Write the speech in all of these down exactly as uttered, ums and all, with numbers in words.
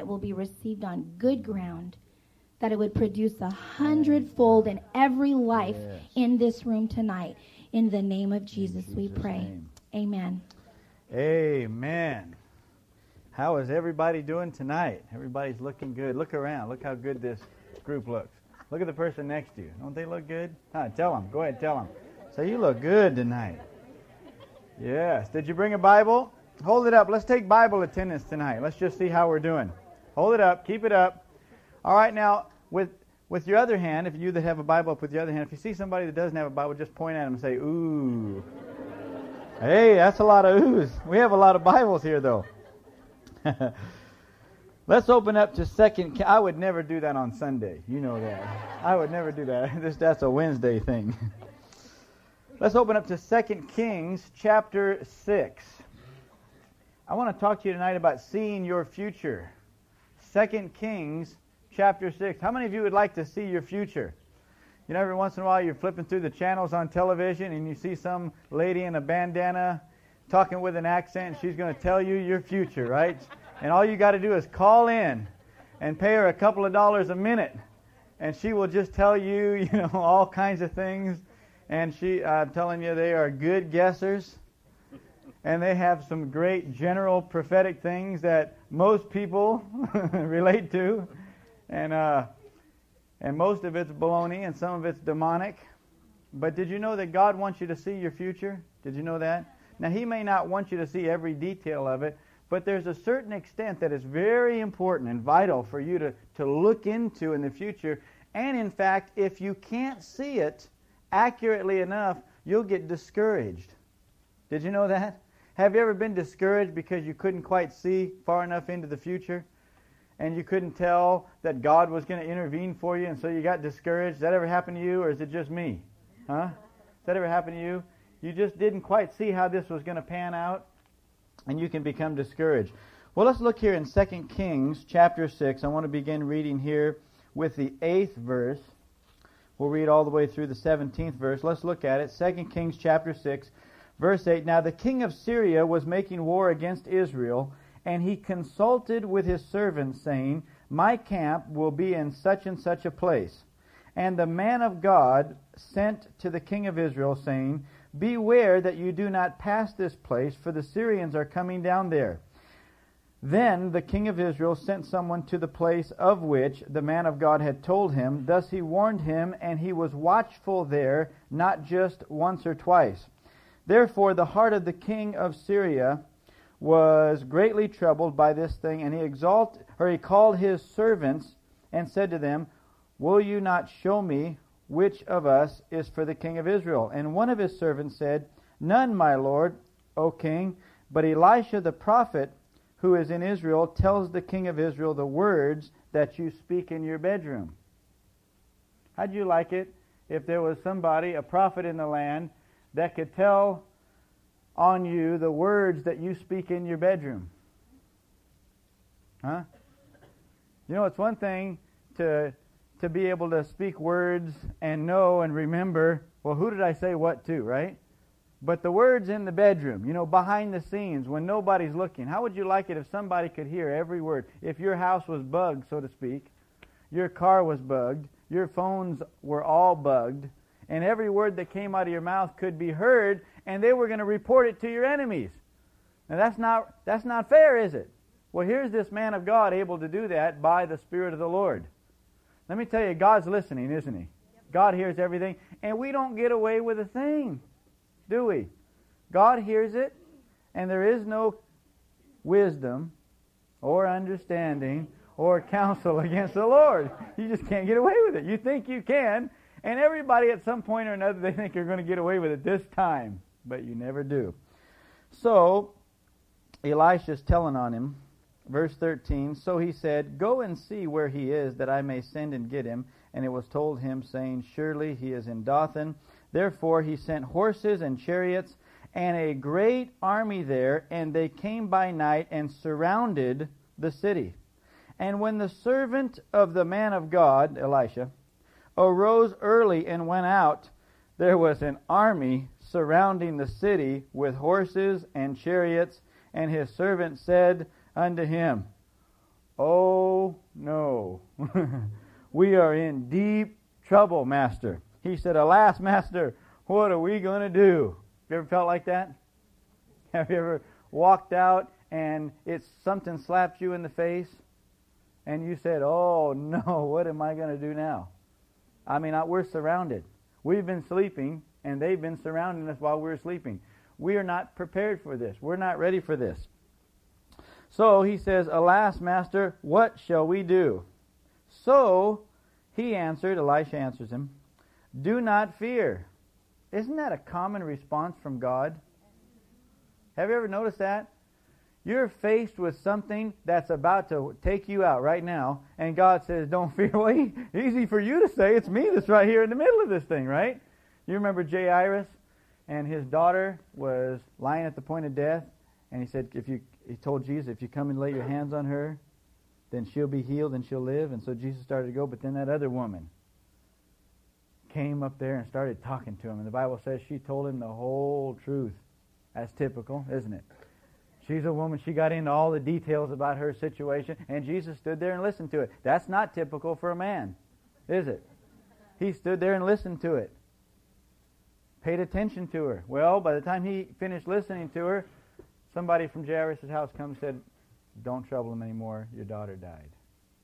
that will be received on good ground, that it would produce a hundredfold in every life yes. in this room tonight. In the name of Jesus, Jesus we pray. Name. Amen. Amen. How is everybody doing tonight? Everybody's looking good. Look around. Look how good this group looks. Look at the person next to you. Don't they look good? Huh, tell them. Go ahead, tell them. Say, you look good tonight. Yes. Did you bring a Bible? Hold it up. Let's take Bible attendance tonight. Let's just see how we're doing. Hold it up. Keep it up. All right, now, with with your other hand, if you that have a Bible up with your other hand, if you see somebody that doesn't have a Bible, just point at them and say, ooh. Hey, that's a lot of oohs. We have a lot of Bibles here, though. Let's open up to Second. I would never do that on Sunday. You know that. I would never do that. This, that's a Wednesday thing. Let's open up to Second Kings chapter six. I want to talk to you tonight about seeing your future. Second Kings chapter six. How many of you would like to see your future? You know, every once in a while you're flipping through the channels on television and you see some lady in a bandana talking with an accent, and she's going to tell you your future, right? And all you got to do is call in and pay her a couple of dollars a minute, and she will just tell you, you know, all kinds of things. And she, I'm telling you, they are good guessers, and they have some great general prophetic things that most people relate to, and uh, and most of it's baloney, and some of it's demonic. But did you know that God wants you to see your future? Did you know that? Now, He may not want you to see every detail of it, but there's a certain extent that is very important and vital for you to, to look into in the future. And in fact, if you can't see it accurately enough, you'll get discouraged. Did you know that? Have you ever been discouraged because you couldn't quite see far enough into the future? And you couldn't tell that God was going to intervene for you, and so you got discouraged? Does that ever happen to you, or is it just me? Huh? Does that ever happen to you? You just didn't quite see how this was going to pan out, and you can become discouraged. Well, let's look here in Second Kings chapter six. I want to begin reading here with the eighth verse. We'll read all the way through the seventeenth verse. Let's look at it. Second Kings chapter six, verse eight. Now the king of Syria was making war against Israel, and he consulted with his servants, saying, My camp will be in such and such a place. And the man of God sent to the king of Israel, saying, Beware that you do not pass this place, for the Syrians are coming down there. Then the king of Israel sent someone to the place of which the man of God had told him. Thus he warned him, and he was watchful there, not just once or twice. Therefore the heart of the king of Syria was greatly troubled by this thing, and he exalted, or he called his servants and said to them, Will you not show me which of us is for the king of Israel? And one of his servants said, None, my lord, O king, but Elisha the prophet, who is in Israel, tells the king of Israel the words that you speak in your bedroom. How'd you like it if there was somebody, a prophet in the land, that could tell on you the words that you speak in your bedroom? Huh? You know, it's one thing to to be able to speak words and know and remember, well, who did I say what to, right? But the words in the bedroom, you know, behind the scenes, when nobody's looking, how would you like it if somebody could hear every word? If your house was bugged, so to speak, your car was bugged, your phones were all bugged, and every word that came out of your mouth could be heard, and they were going to report it to your enemies. Now that's not that's not fair, is it? Well, here's this man of God able to do that by the Spirit of the Lord. Let me tell you, God's listening, isn't He? God hears everything, and we don't get away with a thing, do we? God hears it, and there is no wisdom or understanding or counsel against the Lord. You just can't get away with it. You think you can, and everybody at some point or another, they think you're going to get away with it this time, but you never do. So, Elisha's telling on him, verse thirteen, So he said, Go and see where he is, that I may send and get him. And it was told him, saying, Surely he is in Dothan. Therefore he sent horses and chariots and a great army there, and they came by night and surrounded the city. And when the servant of the man of God, Elisha, arose early and went out, there was an army surrounding the city with horses and chariots. And his servant said unto him, "Oh, no. We are in deep trouble, Master." He said, "Alas, Master, what are we going to do?" You ever felt like that? Have you ever walked out and it's something slapped you in the face and you said, "Oh, no, what am I going to do now?" I mean, we're surrounded. We've been sleeping, and they've been surrounding us while we were sleeping. We are not prepared for this. We're not ready for this. So he says, "Alas, Master, what shall we do?" So he answered, Elisha answers him, "Do not fear." Isn't that a common response from God? Have you ever noticed that? You're faced with something that's about to take you out right now, and God says, "Don't fear." Well, he, easy for you to say. It's me that's right here in the middle of this thing, right? You remember Jairus, and his daughter was lying at the point of death, and he said, if you, he told Jesus, "If you come and lay your hands on her, then she'll be healed and she'll live." And so Jesus started to go, but then that other woman came up there and started talking to him, and the Bible says she told him the whole truth. That's typical, isn't it? She's a woman. She got into all the details about her situation, and Jesus stood there and listened to it. That's not typical for a man, is it? He stood there and listened to it. Paid attention to her. Well, by the time he finished listening to her, somebody from Jairus' house come and said, "Don't trouble him anymore. Your daughter died."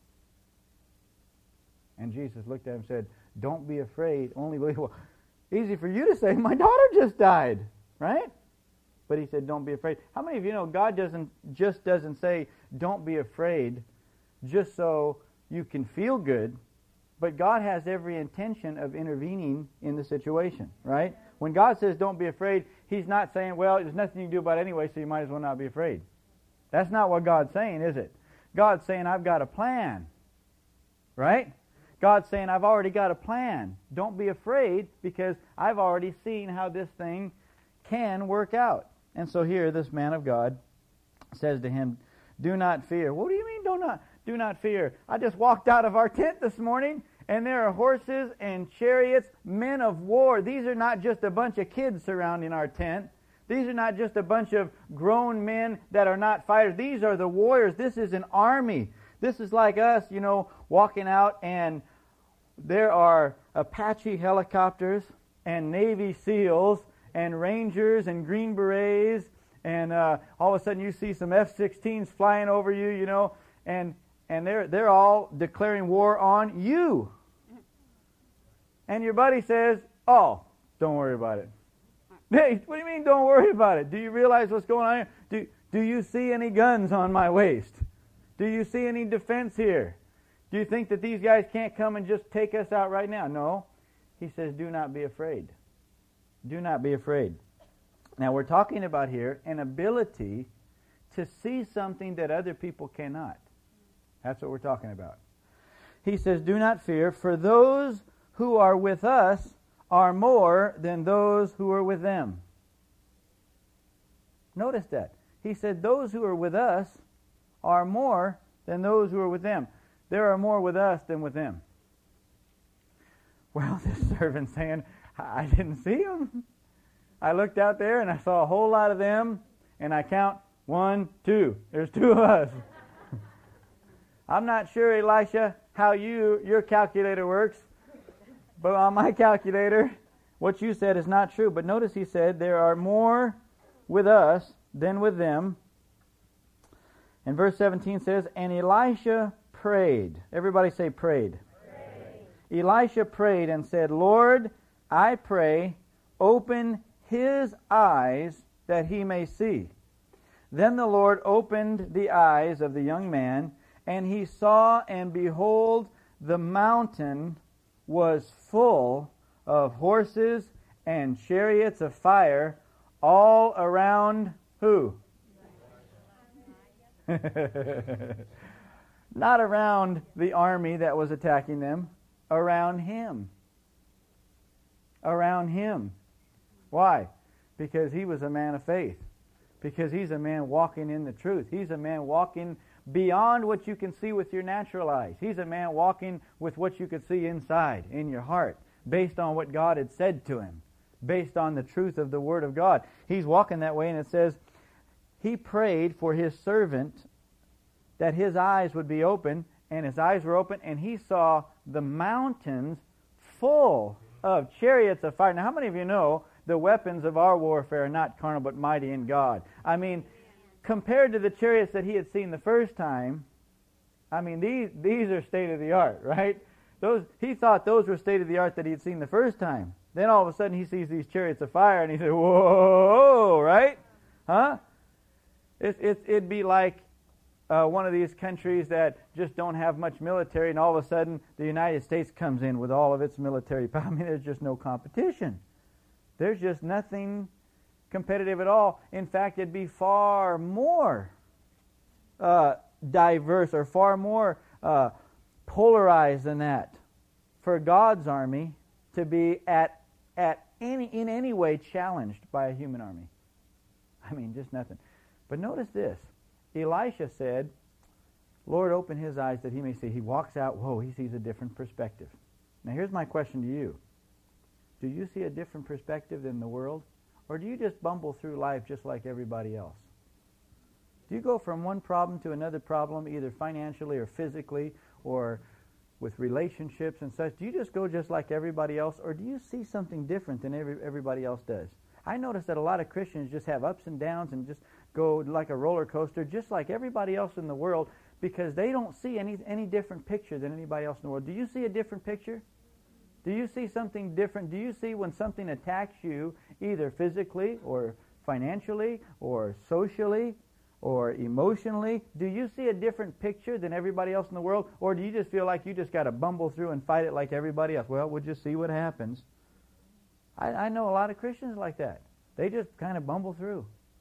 And Jesus looked at him and said, "Don't be afraid. Only believe." Well, easy for you to say, "My daughter just died," right? But he said, "Don't be afraid." How many of you know God doesn't just doesn't say, "Don't be afraid," just so you can feel good, but God has every intention of intervening in the situation, right? When God says, "Don't be afraid," He's not saying, "Well, there's nothing you can do about it anyway, so you might as well not be afraid." That's not what God's saying, is it? God's saying, "I've got a plan," right? God's saying, "I've already got a plan. Don't be afraid, because I've already seen how this thing can work out." And so here, this man of God says to him, "Do not fear." What do you mean, do not, do not fear? I just walked out of our tent this morning, and there are horses and chariots, men of war. These are not just a bunch of kids surrounding our tent. These are not just a bunch of grown men that are not fighters. These are the warriors. This is an army. This is like us, you know, walking out, and there are Apache helicopters and Navy SEALs and Rangers and Green Berets, and uh, all of a sudden you see some F sixteens flying over you, you know, and and they're they're all declaring war on you. And your buddy says, "Oh, don't worry about it." Hey, what do you mean, don't worry about it? Do you realize what's going on here? Do, do you see any guns on my waist? Do you see any defense here? Do you think that these guys can't come and just take us out right now? No. He says, "Do not be afraid." Do not be afraid. Now, we're talking about here an ability to see something that other people cannot. That's what we're talking about. He says, "Do not fear, for those who are with us are more than those who are with them." Notice that. He said, those who are with us are more than those who are with them. There are more with us than with them. Well, this servant's saying, "I didn't see them. I looked out there and I saw a whole lot of them, and I count one, two. There's two of us." I'm not sure, Elisha, how you your calculator works, but on my calculator, what you said is not true. But notice he said, there are more with us than with them. And verse seventeen says, "And Elisha prayed." Everybody say prayed. Prayed. Elisha prayed and said, "Lord, I pray, open his eyes that he may see." Then the Lord opened the eyes of the young man, and he saw, and behold, the mountain was full of horses and chariots of fire all around who? Not around the army that was attacking them, around him. Around him. Why? Because he was a man of faith. Because he's a man walking in the truth. He's a man walking beyond what you can see with your natural eyes. He's a man walking with what you could see inside, in your heart, based on what God had said to him, based on the truth of the Word of God. He's walking that way, and it says, he prayed for his servant that his eyes would be open, and his eyes were open, and he saw the mountains full of chariots of fire. Now, how many of you know the weapons of our warfare are not carnal but mighty in God? I mean, compared to the chariots that he had seen the first time, I mean, these these are state-of-the-art, right? Those he thought those were state-of-the-art that he had seen the first time. Then all of a sudden he sees these chariots of fire, and he said, whoa, right? Huh? It's, it's, it'd be like uh, one of these countries that just don't have much military, and all of a sudden the United States comes in with all of its military power. I mean, there's just no competition. There's just nothing competitive at all. In fact, it'd be far more uh, diverse or far more uh, polarized than that for God's army to be at at any in any way challenged by a human army. I mean, just nothing. But notice this. Elisha said, Lord, open his eyes that he may see. He walks out, whoa, he sees a different perspective. Now here's my question to you. Do you see a different perspective than the world? Or do you just bumble through life just like everybody else? Do you go from one problem to another problem, either financially or physically or with relationships and such? Do you just go just like everybody else, or do you see something different than every, everybody else does? I notice that a lot of Christians just have ups and downs and just go like a roller coaster, just like everybody else in the world, because they don't see any any different picture than anybody else in the world. Do you see a different picture? Do you see something different? Do you see when something attacks you, either physically or financially or socially or emotionally, do you see a different picture than everybody else in the world? Or do you just feel like you just got to bumble through and fight it like everybody else? Well, we'll just see what happens. I, I know a lot of Christians like that. They just kind of bumble through.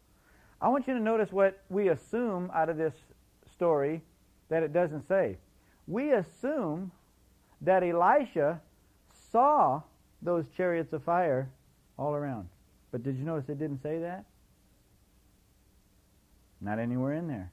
I want you to notice what we assume out of this story that it doesn't say. We assume that Elisha saw those chariots of fire all around. But did you notice it didn't say that? Not anywhere in there.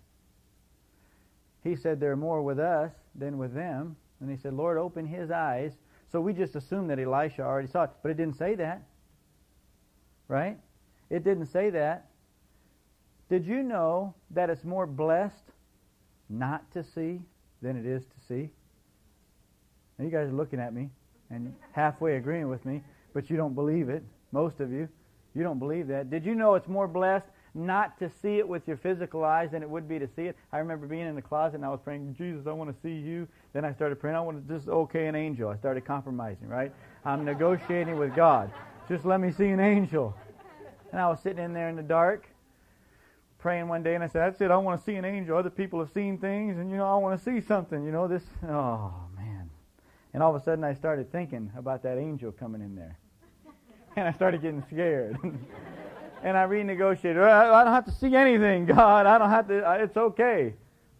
He said there are more with us than with them. And he said, Lord, open his eyes. So we just assume that Elisha already saw it. But it didn't say that. Right? It didn't say that. Did you know that it's more blessed not to see than it is to see? Now you guys are looking at me and halfway agreeing with me, but you don't believe it. Most of you. You don't believe that. Did you know it's more blessed not to see it with your physical eyes than it would be to see it? I remember being in the closet and I was praying, Jesus, I want to see you. Then I started praying, I want to just okay an angel. I started compromising, right? I'm negotiating with God. Just let me see an angel. And I was sitting in there in the dark, praying one day, and I said, that's it, I want to see an angel. Other people have seen things, and, you know, I want to see something, you know, this, oh, man. And all of a sudden I started thinking about that angel coming in there. And I started getting scared. And I renegotiated. I don't have to see anything, God. I don't have to. It's okay.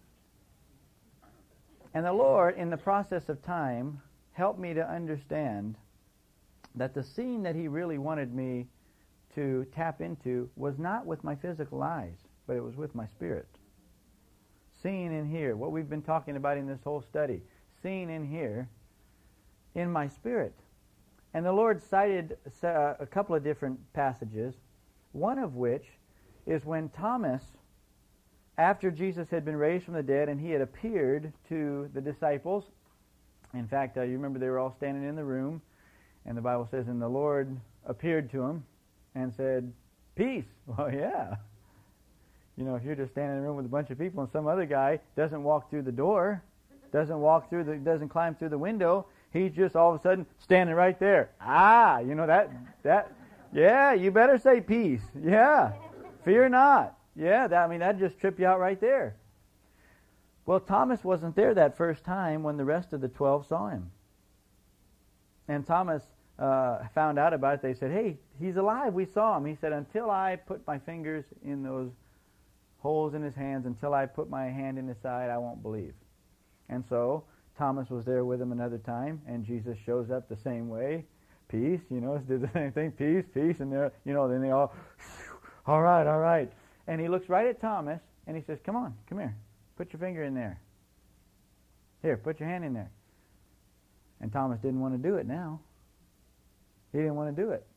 And the Lord, in the process of time, helped me to understand that the scene that He really wanted me to tap into was not with my physical eyes, but it was with my spirit. Seeing in here, what we've been talking about in this whole study, seeing in here, in my spirit. And the Lord cited uh, a couple of different passages, one of which is when Thomas, after Jesus had been raised from the dead and he had appeared to the disciples. In fact, uh, you remember they were all standing in the room, and the Bible says, and the Lord appeared to him and said, peace. Well, yeah. You know, if you're just standing in a room with a bunch of people and some other guy doesn't walk through the door, doesn't walk through the, doesn't climb through the window, he's just all of a sudden standing right there. Ah, you know, that, that, yeah, you better say peace. Yeah, fear not. Yeah, that, I mean, that'd just trip you out right there. Well, Thomas wasn't there that first time when the rest of the twelve saw him. And Thomas uh, found out about it. They said, hey, he's alive. We saw him. He said, until I put my fingers in those holes in his hands, until I put my hand in his side, I won't believe. And so Thomas was there with him another time, and Jesus shows up the same way. Peace, you know, did the same thing. Peace, peace, and they're, you know, then they all, all right, all right. And he looks right at Thomas, and he says, come on, come here. Put your finger in there. Here, put your hand in there. And Thomas didn't want to do it now. He didn't want to do it.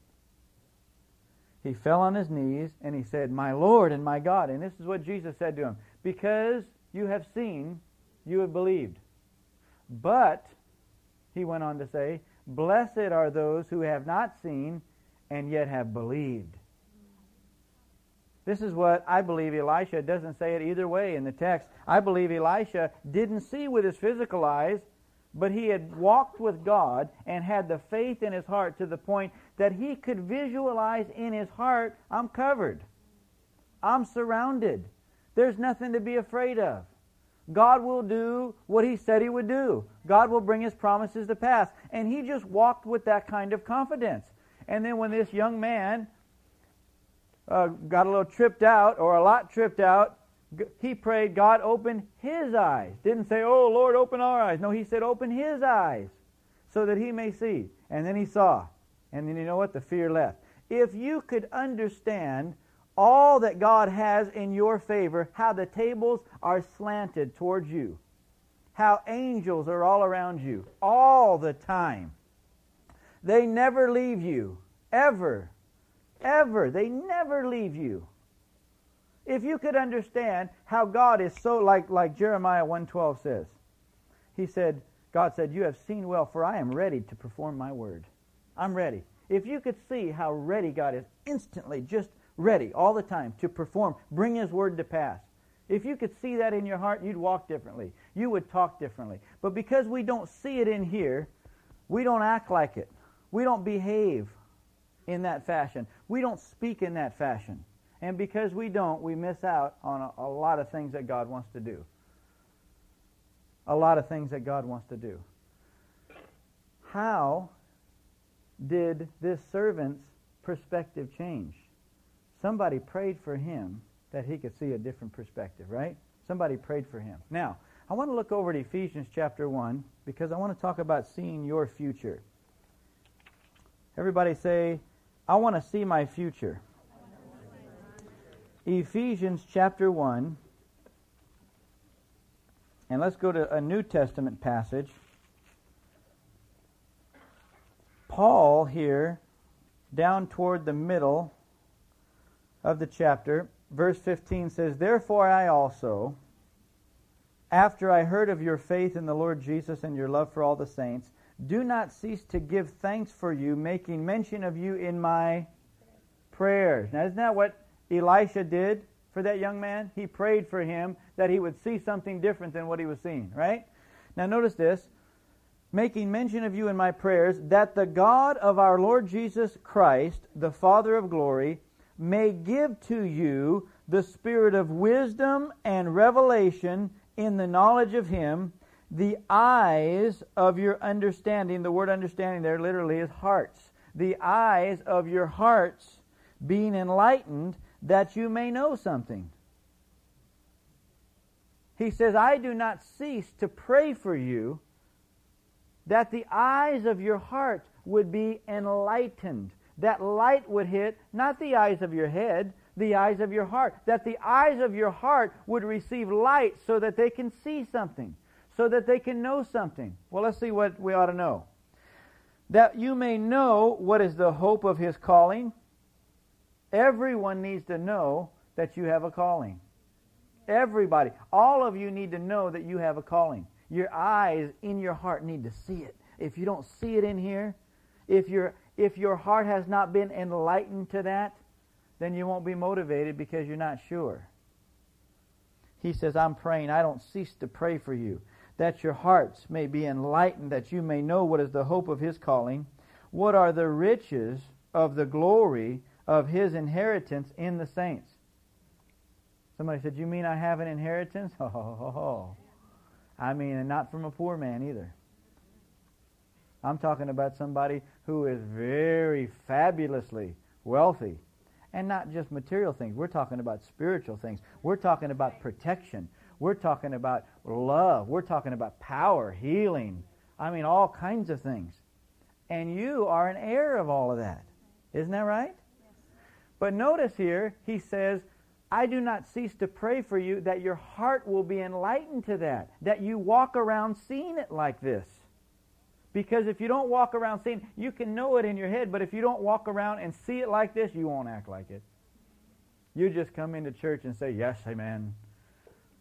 He fell on his knees, and he said, my Lord and my God. And this is what Jesus said to him. Because you have seen, you have believed. But, he went on to say, blessed are those who have not seen and yet have believed. This is what I believe Elisha doesn't say it either way in the text. I believe Elisha didn't see with his physical eyes, but he had walked with God and had the faith in his heart to the point that he could visualize in his heart, I'm covered. I'm surrounded. There's nothing to be afraid of. God will do what he said he would do. God will bring his promises to pass. And he just walked with that kind of confidence. And then when this young man uh, got a little tripped out, or a lot tripped out, he prayed, God, open his eyes. Didn't say, oh, Lord, open our eyes. No, he said, open his eyes so that he may see. And then he saw. And then you know what? The fear left. If you could understand all that God has in your favor, how the tables are slanted towards you, how angels are all around you all the time. They never leave you, ever, ever. They never leave you. If you could understand how God is so, like, like Jeremiah one twelve says, he said, God said, you have seen well, for I am ready to perform my word. I'm ready. If you could see how ready God is, instantly, just ready all the time to perform, bring his word to pass. If you could see that in your heart, you'd walk differently. You would talk differently. But because we don't see it in here, we don't act like it. We don't behave in that fashion. We don't speak in that fashion. And because we don't, we miss out on a, a lot of things that God wants to do. A lot of things that God wants to do. How did this servant's perspective change? Somebody prayed for him that he could see a different perspective, right? Somebody prayed for him. Now, I want to look over at Ephesians chapter one because I want to talk about seeing your future. Everybody say, I want to see my future. Ephesians chapter one. And let's go to a New Testament passage. Paul here, down toward the middle of the chapter, verse fifteen says, therefore I also, after I heard of your faith in the Lord Jesus and your love for all the saints, do not cease to give thanks for you, making mention of you in my prayers. Now, isn't that what Elisha did for that young man? He prayed for him that he would see something different than what he was seeing, right? Now, notice this. Making mention of you in my prayers, that the God of our Lord Jesus Christ, the Father of glory, may give to you the spirit of wisdom and revelation in the knowledge of him, the eyes of your understanding. The word understanding there literally is hearts. The eyes of your hearts being enlightened, that you may know something. He says, I do not cease to pray for you that the eyes of your heart would be enlightened. That light would hit, not the eyes of your head, the eyes of your heart. That the eyes of your heart would receive light so that they can see something, so that they can know something. Well, let's see what we ought to know. That you may know what is the hope of his calling. Everyone needs to know that you have a calling. Everybody. All of you need to know that you have a calling. Your eyes in your heart need to see it. If you don't see it in here, if your if your heart has not been enlightened to that, then you won't be motivated because you're not sure. He says, I'm praying, I don't cease to pray for you, that your hearts may be enlightened, that you may know what is the hope of his calling, what are the riches of the glory of his inheritance in the saints. Somebody said, you mean I have an inheritance? Oh, I mean, and not from a poor man either. I'm talking about somebody who is very fabulously wealthy. And not just material things. We're talking about spiritual things. We're talking about protection. We're talking about love. We're talking about power, healing. I mean, all kinds of things. And you are an heir of all of that. Isn't that right? Yes. But notice here, he says, I do not cease to pray for you that your heart will be enlightened to that, that you walk around seeing it like this. Because if you don't walk around seeing, you can know it in your head, but if you don't walk around and see it like this, you won't act like it. You just come into church and say, yes, amen.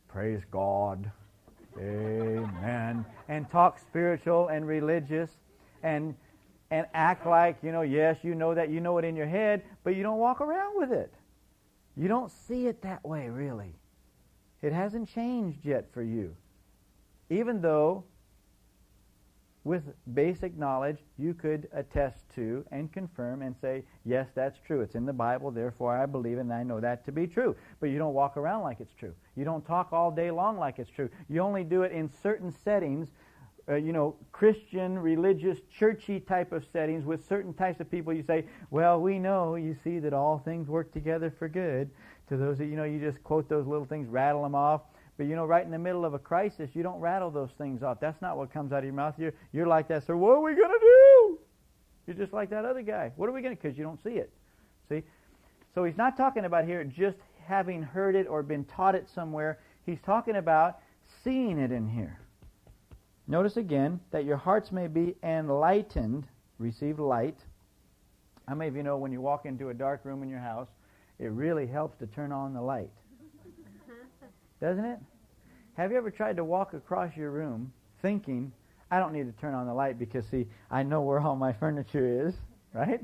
praise God, amen, and talk spiritual and religious and and act like, you know, yes, you know that, you know it in your head, but you don't walk around with it. You don't see it that way, really. It hasn't changed yet for you. Even though, with basic knowledge, you could attest to and confirm and say, yes, that's true. It's in the Bible, therefore I believe it, and I know that to be true. But you don't walk around like it's true. You don't talk all day long like it's true. You only do it in certain settings, uh, you know, Christian, religious, churchy type of settings with certain types of people. You say, well, we know, you see, that all things work together for good. To those that, you know, you just quote those little things, rattle them off. But, you know, right in the middle of a crisis, you don't rattle those things off. That's not what comes out of your mouth. You're, you're like that, so what are we going to do? You're just like that other guy. What are we going to, because you don't see it. See? So he's not talking about here just having heard it or been taught it somewhere. He's talking about seeing it in here. Notice again that your hearts may be enlightened, receive light. How many of you know when you walk into a dark room in your house, it really helps to turn on the light? Doesn't it? Have you ever tried to walk across your room thinking, I don't need to turn on the light because, see, I know where all my furniture is, right?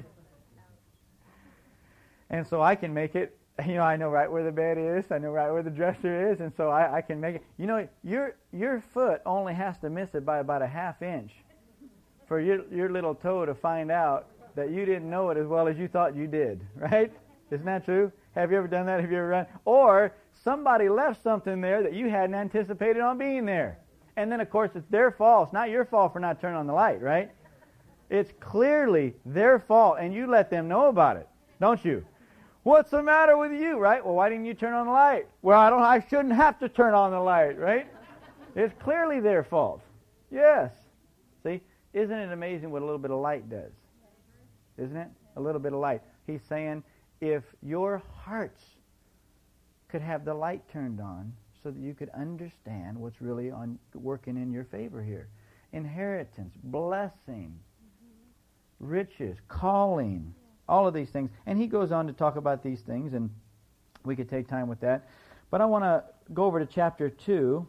And so I can make it, you know, I know right where the bed is, I know right where the dresser is, and so I, I can make it. You know, your your foot only has to miss it by about a half inch for your, your little toe to find out that you didn't know it as well as you thought you did, right? Isn't that true? Have you ever done that? Have you ever run? Or somebody left something there that you hadn't anticipated on being there. And then, of course, it's their fault. It's not your fault for not turning on the light, right? It's clearly their fault, and you let them know about it, don't you? What's the matter with you, right? Well, why didn't you turn on the light? Well, I don't. I shouldn't have to turn on the light, right? It's clearly their fault. Yes. See, isn't it amazing what a little bit of light does? Isn't it? A little bit of light. He's saying, if your hearts could have the light turned on so that you could understand what's really on working in your favor here. Inheritance, blessing, mm-hmm. riches, calling, all of these things. And he goes on to talk about these things, and we could take time with that. But I want to go over to chapter two,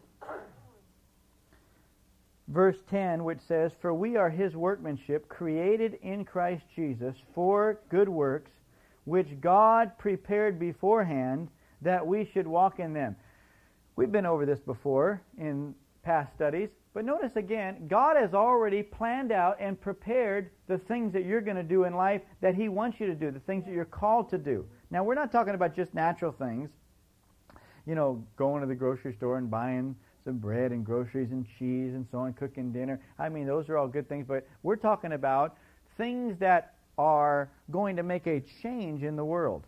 verse ten, which says, for we are his workmanship, created in Christ Jesus for good works, which God prepared beforehand that we should walk in them. We've been over this before in past studies, but notice again, God has already planned out and prepared the things that you're going to do in life that he wants you to do, the things that you're called to do. Now, we're not talking about just natural things, you know, going to the grocery store and buying some bread and groceries and cheese and so on, cooking dinner. I mean, those are all good things, but we're talking about things that are going to make a change in the world.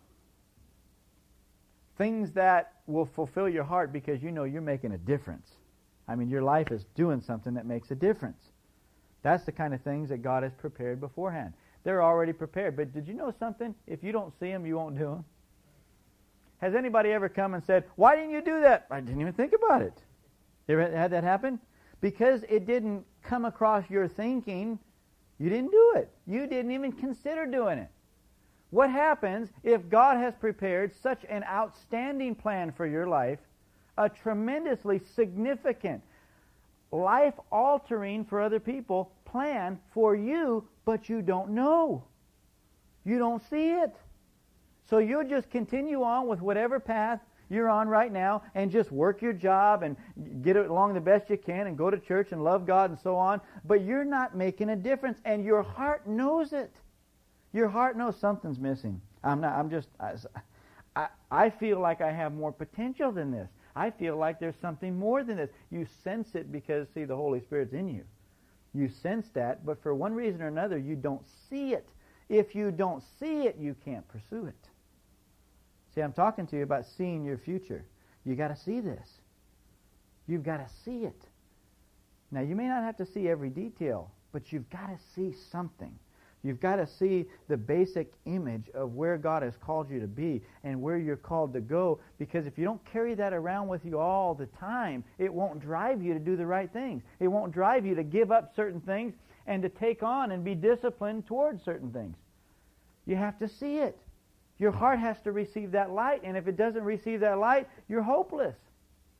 Things that will fulfill your heart because you know you're making a difference. I mean, your life is doing something that makes a difference. That's the kind of things that God has prepared beforehand. They're already prepared. But did you know something? If you don't see them, you won't do them. Has anybody ever come and said, why didn't you do that? I didn't even think about it. You ever had that happen? Because it didn't come across your thinking, you didn't do it. You didn't even consider doing it. What happens if God has prepared such an outstanding plan for your life, a tremendously significant, life-altering for other people plan for you, but you don't know? You don't see it. So you'll just continue on with whatever path you're on right now and just work your job and get it along the best you can and go to church and love God and so on, but you're not making a difference, and your heart knows it. Your heart knows something's missing. I'm not. I'm just. I, I, I feel like I have more potential than this. I feel like there's something more than this. You sense it because, see, the Holy Spirit's in you. You sense that, but for one reason or another, you don't see it. If you don't see it, you can't pursue it. See, I'm talking to you about seeing your future. You got to see this. You've got to see it. Now, you may not have to see every detail, but you've got to see something. You've got to see the basic image of where God has called you to be and where you're called to go, because if you don't carry that around with you all the time, it won't drive you to do the right things. It won't drive you to give up certain things and to take on and be disciplined towards certain things. You have to see it. Your heart has to receive that light, and if it doesn't receive that light, you're hopeless.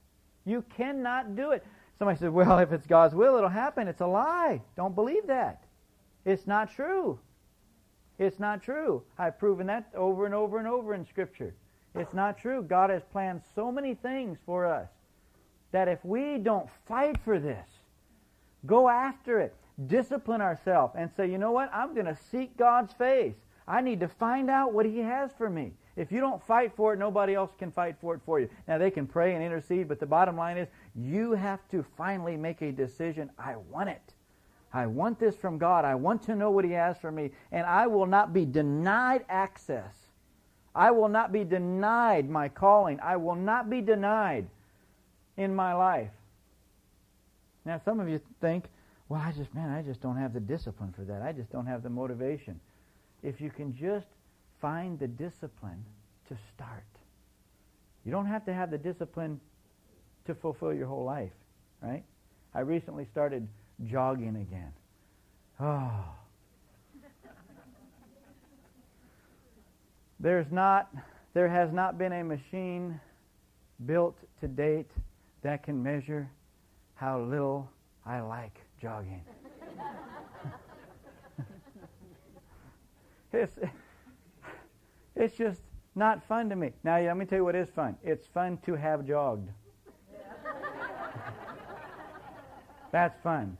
You cannot do it. Somebody says, well, if it's God's will, it'll happen. It's a lie. Don't believe that. It's not true. It's not true. I've proven that over and over and over in Scripture. It's not true. God has planned so many things for us that if we don't fight for this, go after it, discipline ourselves, and say, you know what? I'm going to seek God's face. I need to find out what He has for me. If you don't fight for it, nobody else can fight for it for you. Now, they can pray and intercede, but the bottom line is you have to finally make a decision. I want it. I want this from God. I want to know what He has for me, and I will not be denied access. I will not be denied my calling. I will not be denied in my life. Now, some of you think, well, I just, man, I just don't have the discipline for that. I just don't have the motivation. If you can just find the discipline to start. You don't have to have the discipline to fulfill your whole life, right? I recently started jogging again. Oh. There's not, there has not been a machine built to date that can measure how little I like jogging. it's, it's just not fun to me. Now, let me tell you what is fun. It's fun to have jogged. That's fun.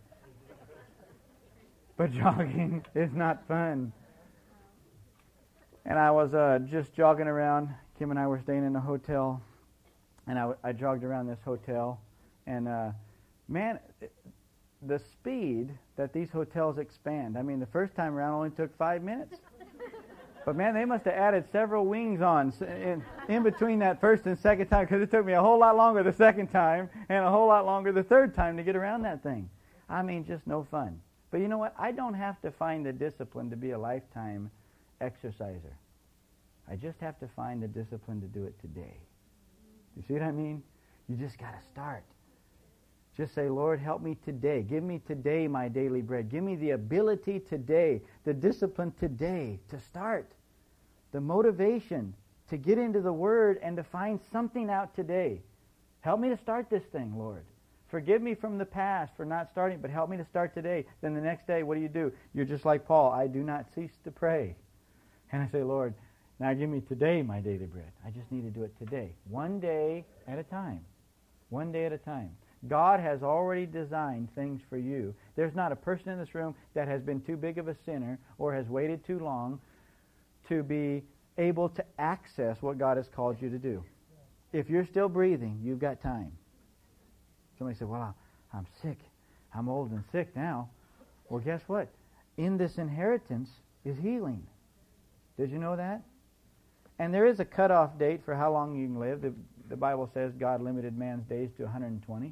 But jogging is not fun. And I was uh, just jogging around. Kim and I were staying in a hotel, and I, I jogged around this hotel. And, uh, man, the speed that these hotels expand. I mean, the first time around only took five minutes. But, man, they must have added several wings on in, in between that first and second time, because it took me a whole lot longer the second time and a whole lot longer the third time to get around that thing. I mean, just no fun. But you know what? I don't have to find the discipline to be a lifetime exerciser. I just have to find the discipline to do it today. You see what I mean? You just got to start. Just say, Lord, help me today. Give me today my daily bread. Give me the ability today, the discipline today to start. The motivation to get into the Word and to find something out today. Help me to start this thing, Lord. Forgive me from the past for not starting, but help me to start today. Then the next day, what do you do? You're just like Paul. I do not cease to pray. And I say, Lord, now give me today my daily bread. I just need to do it today. One day at a time. One day at a time. God has already designed things for you. There's not a person in this room that has been too big of a sinner or has waited too long to be able to access what God has called you to do. If you're still breathing, you've got time. Somebody said, well, I'm sick. I'm old and sick now. Well, guess what? In this inheritance is healing. Did you know that? And there is a cutoff date for how long you can live. The, the Bible says God limited man's days to one hundred twenty.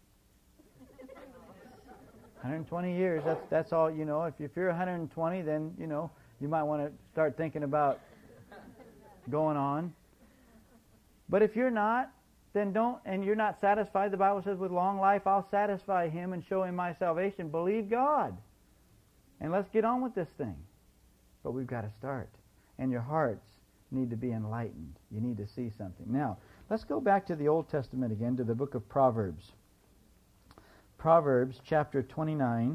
one hundred twenty years, that's that's all, you know. If, if you're one hundred twenty, then, you know, you might want to start thinking about going on. But if you're not, then don't, and you're not satisfied, the Bible says, with long life, I'll satisfy him and show him my salvation. Believe God. And let's get on with this thing. But we've got to start. And your hearts need to be enlightened. You need to see something. Now, let's go back to the Old Testament again, to the book of Proverbs. Proverbs chapter twenty-nine.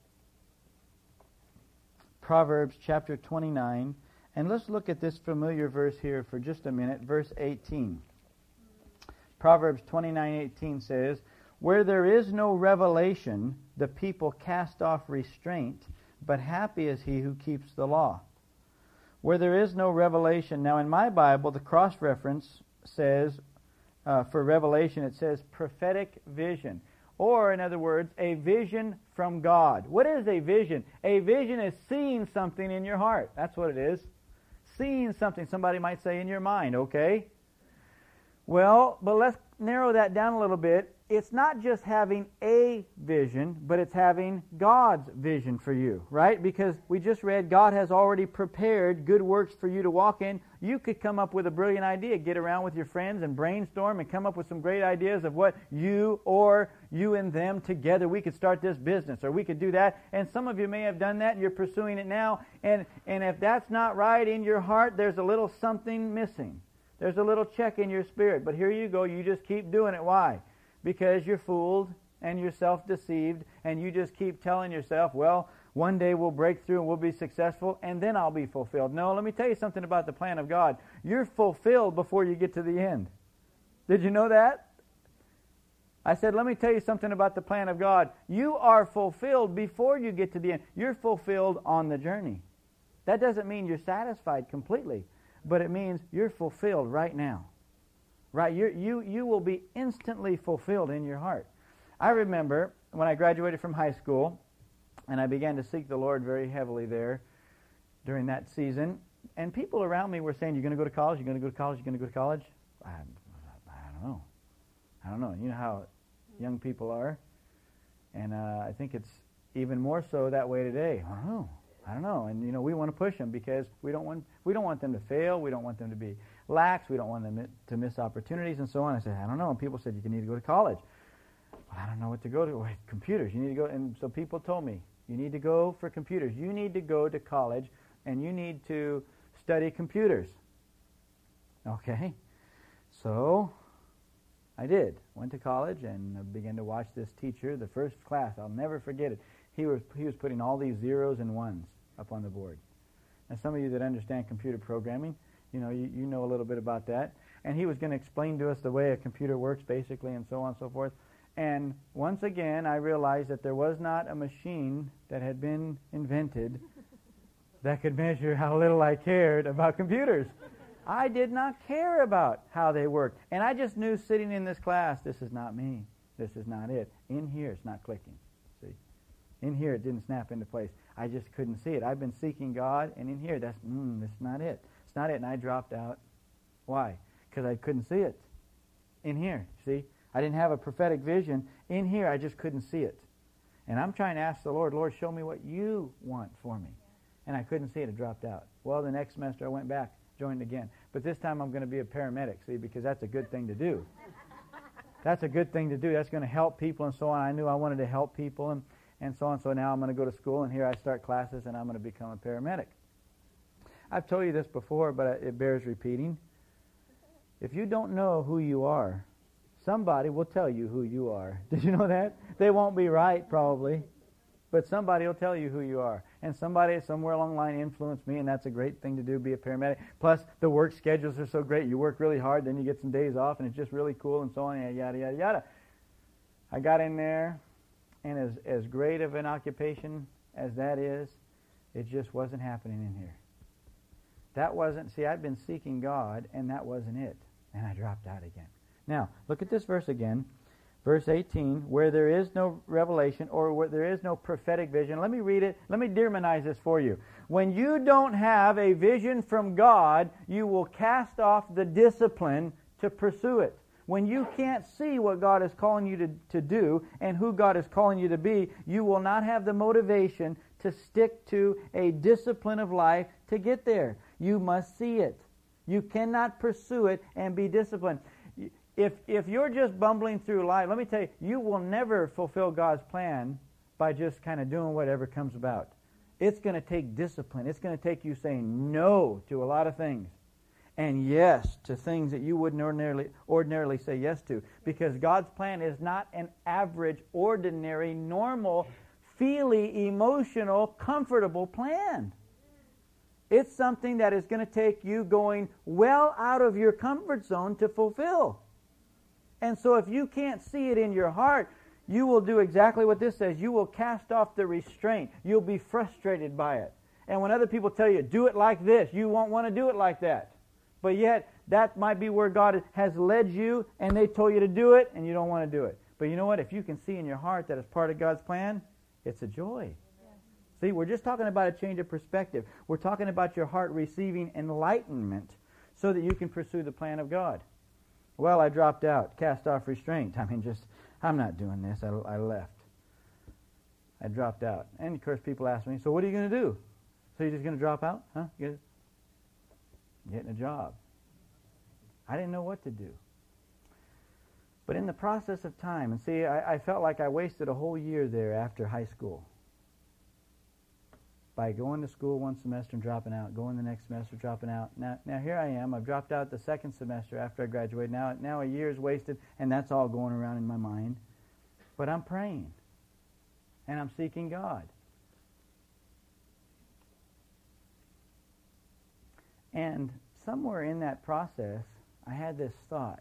Proverbs chapter twenty-nine. And let's look at this familiar verse here for just a minute, verse eighteen. Proverbs twenty-nine eighteen says, where there is no revelation, the people cast off restraint, but happy is he who keeps the law. Where there is no revelation. Now in my Bible, the cross-reference says, uh, for revelation, it says prophetic vision. Or, in other words, a vision from God. What is a vision? A vision is seeing something in your heart. That's what it is. Seeing something, somebody might say, in your mind, okay? Well, but let's narrow that down a little bit. It's not just having a vision, but it's having God's vision for you, right? Because we just read God has already prepared good works for you to walk in. You could come up with a brilliant idea, get around with your friends and brainstorm and come up with some great ideas of what you or you and them together, we could start this business or we could do that. And some of you may have done that and you're pursuing it now. And, and if that's not right in your heart, there's a little something missing. There's a little check in your spirit. But here you go. You just keep doing it. Why? because you're fooled and you're self-deceived, and you just keep telling yourself, well, one day we'll break through and we'll be successful, and then I'll be fulfilled. No, let me tell you something about the plan of God. You're fulfilled before you get to the end. Did you know that? I said, let me tell you something about the plan of God. You are fulfilled before you get to the end. You're fulfilled on the journey. That doesn't mean you're satisfied completely, but it means you're fulfilled right now. Right? You're, you you will be instantly fulfilled in your heart. I remember when I graduated from high school, and I began to seek the Lord very heavily there during that season, and people around me were saying, you're going to go to college, you're going to go to college, you're going to go to college? I, I don't know. I don't know. You know how young people are, and uh, I think it's even more so that way today. I don't know. I don't know. And, you know, we want to push them because we don't want we don't want them to fail. We don't want them to be lax. We don't want them to miss opportunities and so on. I said, I don't know. And people said, you need to go to college. Well, I don't know what to go to. Well, computers. You need to go. And so people told me, you need to go for computers. You need to go to college, and you need to study computers. Okay. So I did. Went to college and began to watch this teacher. The first class, I'll never forget it. He was he was putting all these zeros and ones up on the board. And some of you that understand computer programming, you know, you, you know a little bit about that. And he was going to explain to us the way a computer works, basically, and so on and so forth. And once again, I realized that there was not a machine that had been invented that could measure how little I cared about computers. I did not care about how they worked. And I just knew sitting in this class, this is not me. This is not it. In here, it's not clicking. See? In here, it didn't snap into place. I just couldn't see it. I've been seeking God, and in here, that's, mm, that's not it. It's not it, and I dropped out. Why? Because I couldn't see it. In here, see? I didn't have a prophetic vision. In here, I just couldn't see it. And I'm trying to ask the Lord, Lord, show me what you want for me. And I couldn't see it. It dropped out. Well, the next semester, I went back, joined again. But this time, I'm going to be a paramedic, see, because that's a good thing to do. That's a good thing to do. That's going to help people and so on. I knew I wanted to help people and, and so on. So now I'm going to go to school, and here I start classes, and I'm going to become a paramedic. I've told you this before, but it bears repeating. If you don't know who you are, somebody will tell you who you are. Did you know that? They won't be right, probably, but somebody will tell you who you are. And somebody somewhere along the line influenced me, and that's a great thing to do, be a paramedic. Plus, the work schedules are so great. You work really hard, then you get some days off, and it's just really cool, and so on, and yada, yada, yada. I got in there, and as, as great of an occupation as that is, it just wasn't happening in here. That wasn't, see, I'd been seeking God, and that wasn't it. And I dropped out again. Now, look at this verse again. Verse eighteen, where there is no revelation or where there is no prophetic vision. Let me read it. Let me Dearmanize this for you. When you don't have a vision from God, you will cast off the discipline to pursue it. When you can't see what God is calling you to, to do and who God is calling you to be, you will not have the motivation to stick to a discipline of life to get there. You must see it. You cannot pursue it and be disciplined. If if you're just bumbling through life, let me tell you, you will never fulfill God's plan by just kind of doing whatever comes about. It's going to take discipline. It's going to take you saying no to a lot of things and yes to things that you wouldn't ordinarily, ordinarily say yes to, because God's plan is not an average, ordinary, normal, feely, emotional, comfortable plan. It's something that is going to take you going well out of your comfort zone to fulfill. And so if you can't see it in your heart, you will do exactly what this says. You will cast off the restraint. You'll be frustrated by it. And when other people tell you, do it like this, you won't want to do it like that. But yet, that might be where God has led you, and they told you to do it, and you don't want to do it. But you know what? If you can see in your heart that it's part of God's plan, it's a joy. See, we're just talking about a change of perspective. We're talking about your heart receiving enlightenment so that you can pursue the plan of God. Well, I dropped out, cast off restraint. I mean, just, I'm not doing this. I, I left. I dropped out. And, of course, people ask me, so what are you going to do? So you're just going to drop out? Huh? Get, getting a job. I didn't know what to do. But in the process of time, and see, I, I felt like I wasted a whole year there after high school. by going to school one semester and dropping out, going the next semester, dropping out. Now, now here I am. I've dropped out the second semester after I graduated. Now, now a year's wasted, and that's all going around in my mind. But I'm praying, and I'm seeking God. And somewhere in that process, I had this thought.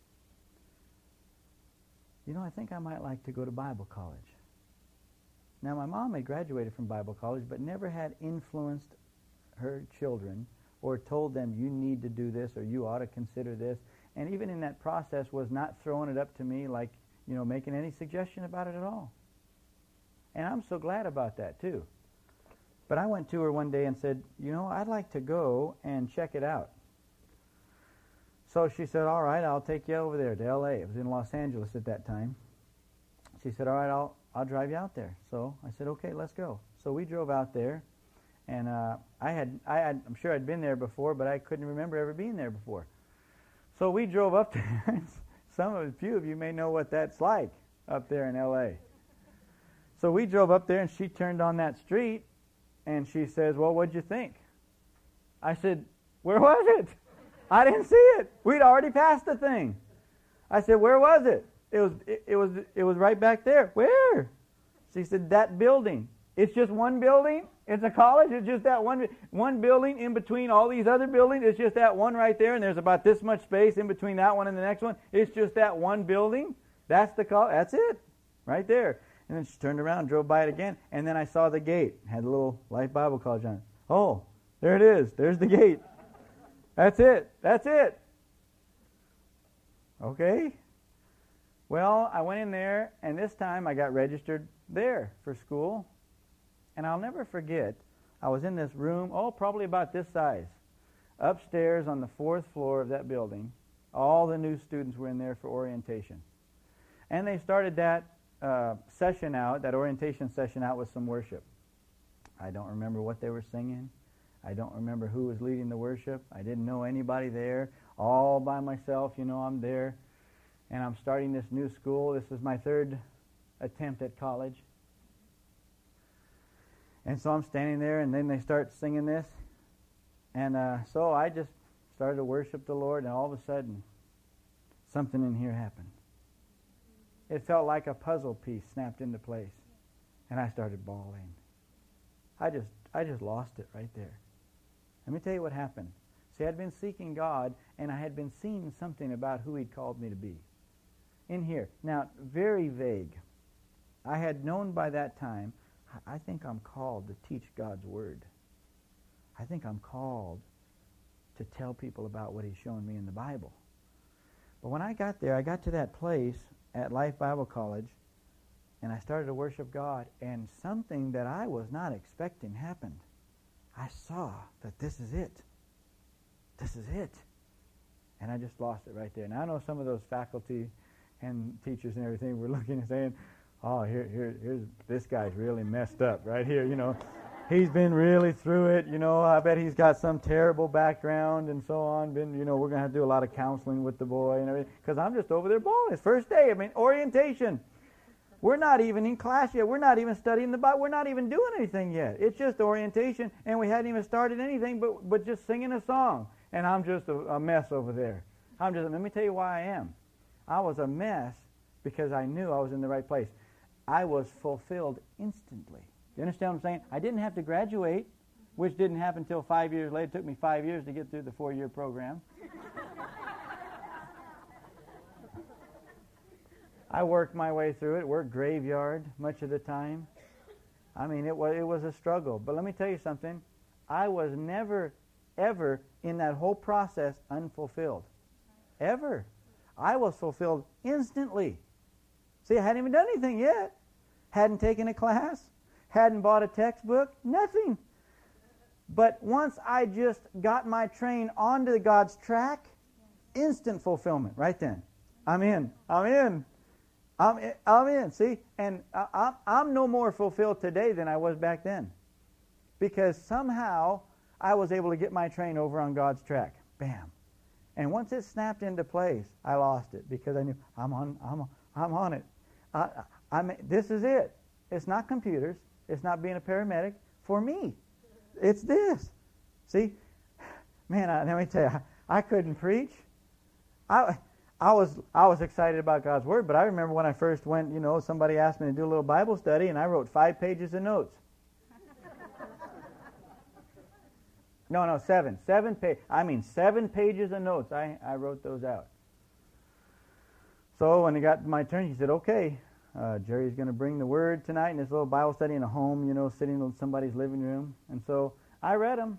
You know, I think I might like to go to Bible college. Now, my mom had graduated from Bible college, but never had influenced her children or told them, you need to do this or you ought to consider this. And even in that process was not throwing it up to me like, you know, making any suggestion about it at all. And I'm so glad about that, too. But I went to her one day and said, you know, I'd like to go and check it out. So she said, all right, I'll take you over there to L A. It was in Los Angeles at that time. She said, all right, I'll I'll drive you out there. So I said, okay, let's go. So we drove out there, and uh, I had I had I'm sure I'd been there before, but I couldn't remember ever being there before. So we drove up there. Some of a few of you may know what that's like up there in L A. So we drove up there, and she turned on that street, and she says, well, what'd you think? I said, where was it? I didn't see it. We'd already passed the thing. I said, where was it? It was it, it was it was right back there. Where? She said, that building. It's just one building. It's a college. It's just that one one building in between all these other buildings. It's just that one right there, and there's about this much space in between that one and the next one. It's just that one building. That's the college. That's it, right there. And then she turned around and drove by it again, and then I saw the gate. It had a little Life Bible College on it. Oh, there it is. There's the gate. That's it. That's it. Okay. Well, I went in there, and this time I got registered there for school. And I'll never forget, I was in this room, oh, probably about this size, upstairs on the fourth floor of that building. All the new students were in there for orientation. And they started that uh, session out, that orientation session out with some worship. I don't remember what they were singing. I don't remember who was leading the worship. I didn't know anybody there. All by myself, you know, I'm there. And I'm starting this new school. This is my third attempt at college. And so I'm standing there, and then they start singing this. And uh, so I just started to worship the Lord, and all of a sudden, something in here happened. It felt like a puzzle piece snapped into place. And I started bawling. I just, I just lost it right there. Let me tell you what happened. See, I'd been seeking God, and I had been seeing something about who He'd called me to be. In here. Now, very vague. I had known by that time, I think I'm called to teach God's Word. I think I'm called to tell people about what He's shown me in the Bible. But when I got there, I got to that place at Life Bible College, and I started to worship God, and something that I was not expecting happened. I saw that this is it. This is it. And I just lost it right there. Now, I know some of those faculty and teachers and everything were looking and saying, oh, here, here, here's this guy's really messed up right here, you know. He's been really through it, you know. I bet he's got some terrible background and so on. Been, you know, we're going to have to do a lot of counseling with the boy and everything. Because I'm just over there bawling. It's first day. I mean, orientation. We're not even in class yet. We're not even studying the Bible. We're not even doing anything yet. It's just orientation, and we hadn't even started anything but, but just singing a song. And I'm just a, a mess over there. I'm just, let me tell you why I am. I was a mess because I knew I was in the right place. I was fulfilled instantly. You understand what I'm saying? I didn't have to graduate, which didn't happen until five years later. It took me five years to get through the four-year program. I worked my way through it, worked graveyard much of the time. I mean, it was, it was a struggle. But let me tell you something. I was never, ever in that whole process unfulfilled. Ever. I was fulfilled instantly. See, I hadn't even done anything yet. Hadn't taken a class. Hadn't bought a textbook. Nothing. But once I just got my train onto God's track, instant fulfillment right then. I'm in. I'm in. I'm in. I'm in. See? And I, I'm, I'm no more fulfilled today than I was back then. Because somehow I was able to get my train over on God's track. Bam. And once it snapped into place, I lost it because I knew I'm on. I'm. I'm on it. I, I mean, this is it. It's not computers. It's not being a paramedic. For me, It's this. See? Man, I, let me tell you, I, I couldn't preach. I I was I was excited about God's Word, but I remember when I first went, you know, somebody asked me to do a little Bible study, and I wrote five pages of notes. No, no, seven. Seven pages. I mean, seven pages of notes. I, I wrote those out. So when it got to my turn, he said, okay, uh, Jerry's going to bring the Word tonight in this little Bible study in a home, you know, sitting in somebody's living room. And so I read them.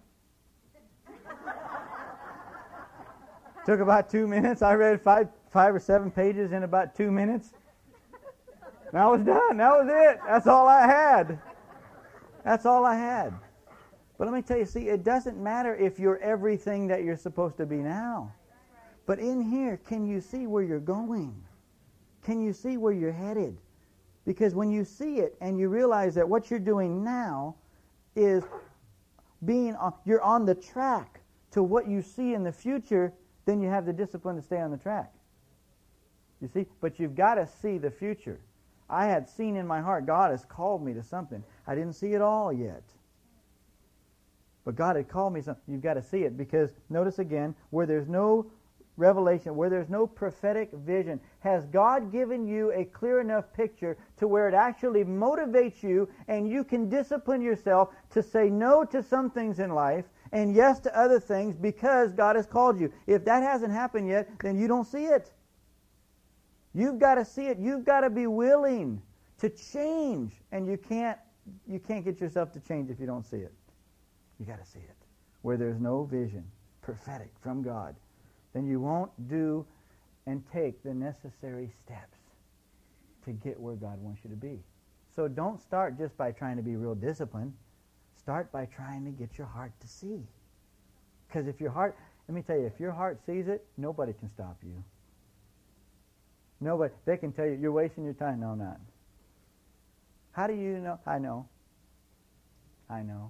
Took about two minutes. I read five, five or seven pages in about two minutes. And I was done. That was it. That's all I had. That's all I had. But let me tell you, see, it doesn't matter if you're everything that you're supposed to be now. But in here, can you see where you're going? Can you see where you're headed? Because when you see it and you realize that what you're doing now is being on, you're on the track to what you see in the future, then you have the discipline to stay on the track. You see? But you've got to see the future. I had seen in my heart, God has called me to something. I didn't see it all yet. But God had called me something. You've got to see it, because notice again, where there's no revelation, where there's no prophetic vision, has God given you a clear enough picture to where it actually motivates you and you can discipline yourself to say no to some things in life and yes to other things because God has called you? If that hasn't happened yet, then you don't see it. You've got to see it. You've got to be willing to change, and you can't you can't get yourself to change if you don't see it. You got to see it. Where there's no vision, prophetic from God, then you won't do and take the necessary steps to get where God wants you to be. So don't start just by trying to be real disciplined. Start by trying to get your heart to see. Because if your heart, let me tell you, if your heart sees it, nobody can stop you. Nobody. They can tell you, you're wasting your time. No, I'm not. How do you know? I know. I know.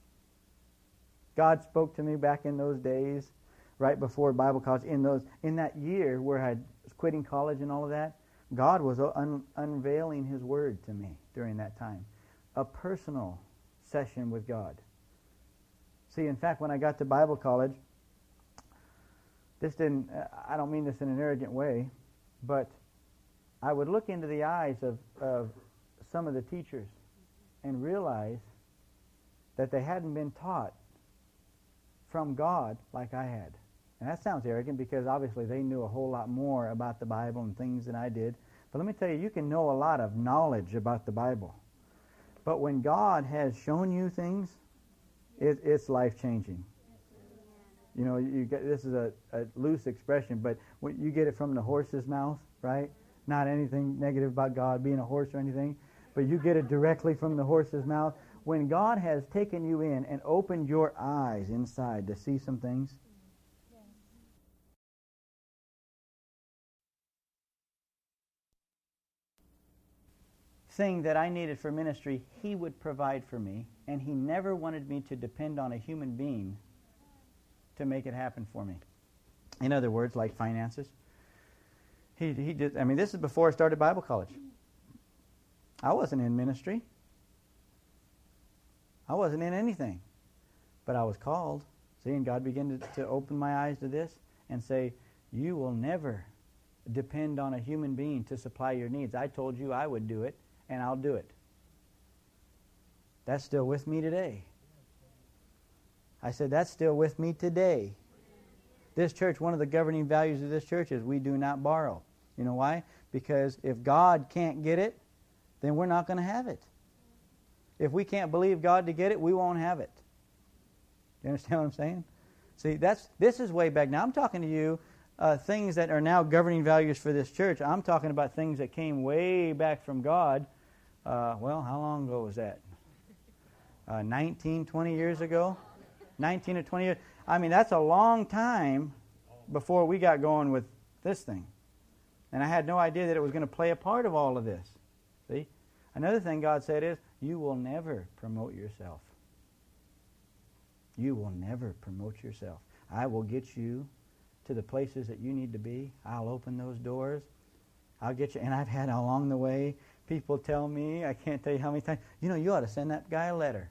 God spoke to me back in those days, right before Bible college, in those in that year where I was quitting college and all of that. God was un- unveiling His Word to me during that time. A personal session with God. See, in fact, when I got to Bible college, this didn't, I don't mean this in an arrogant way, but I would look into the eyes of, of some of the teachers and realize that they hadn't been taught from God like I had. And that sounds arrogant because obviously they knew a whole lot more about the Bible and things than I did. But let me tell you, you can know a lot of knowledge about the Bible. But when God has shown you things, it, it's life-changing. You know, you get, this is a, a loose expression, but when you get it from the horse's mouth, right? Not anything negative about God being a horse or anything, but you get it directly from the horse's mouth. When God has taken you in and opened your eyes inside to see some things, thing that I needed for ministry, He would provide for me, and He never wanted me to depend on a human being to make it happen for me. In other words, like finances. He he did. I mean, this is before I started Bible college. I wasn't in ministry. I wasn't in anything, but I was called. See, and God began to, to open my eyes to this and say, you will never depend on a human being to supply your needs. I told you I would do it, and I'll do it. That's still with me today. I said, that's still with me today. This church, one of the governing values of this church is we do not borrow. You know why? Because if God can't get it, then we're not going to have it. If we can't believe God to get it, we won't have it. Do you understand what I'm saying? See, that's this is way back. Now I'm talking to you uh, things that are now governing values for this church. I'm talking about things that came way back from God. Uh, well, how long ago was that? Uh, nineteen, twenty years ago? nineteen or twenty years. I mean, that's a long time before we got going with this thing. And I had no idea that it was going to play a part of all of this. See? Another thing God said is, you will never promote yourself. You will never promote yourself. I will get you to the places that you need to be. I'll open those doors. I'll get you. And I've had along the way, people tell me, I can't tell you how many times, you know, you ought to send that guy a letter.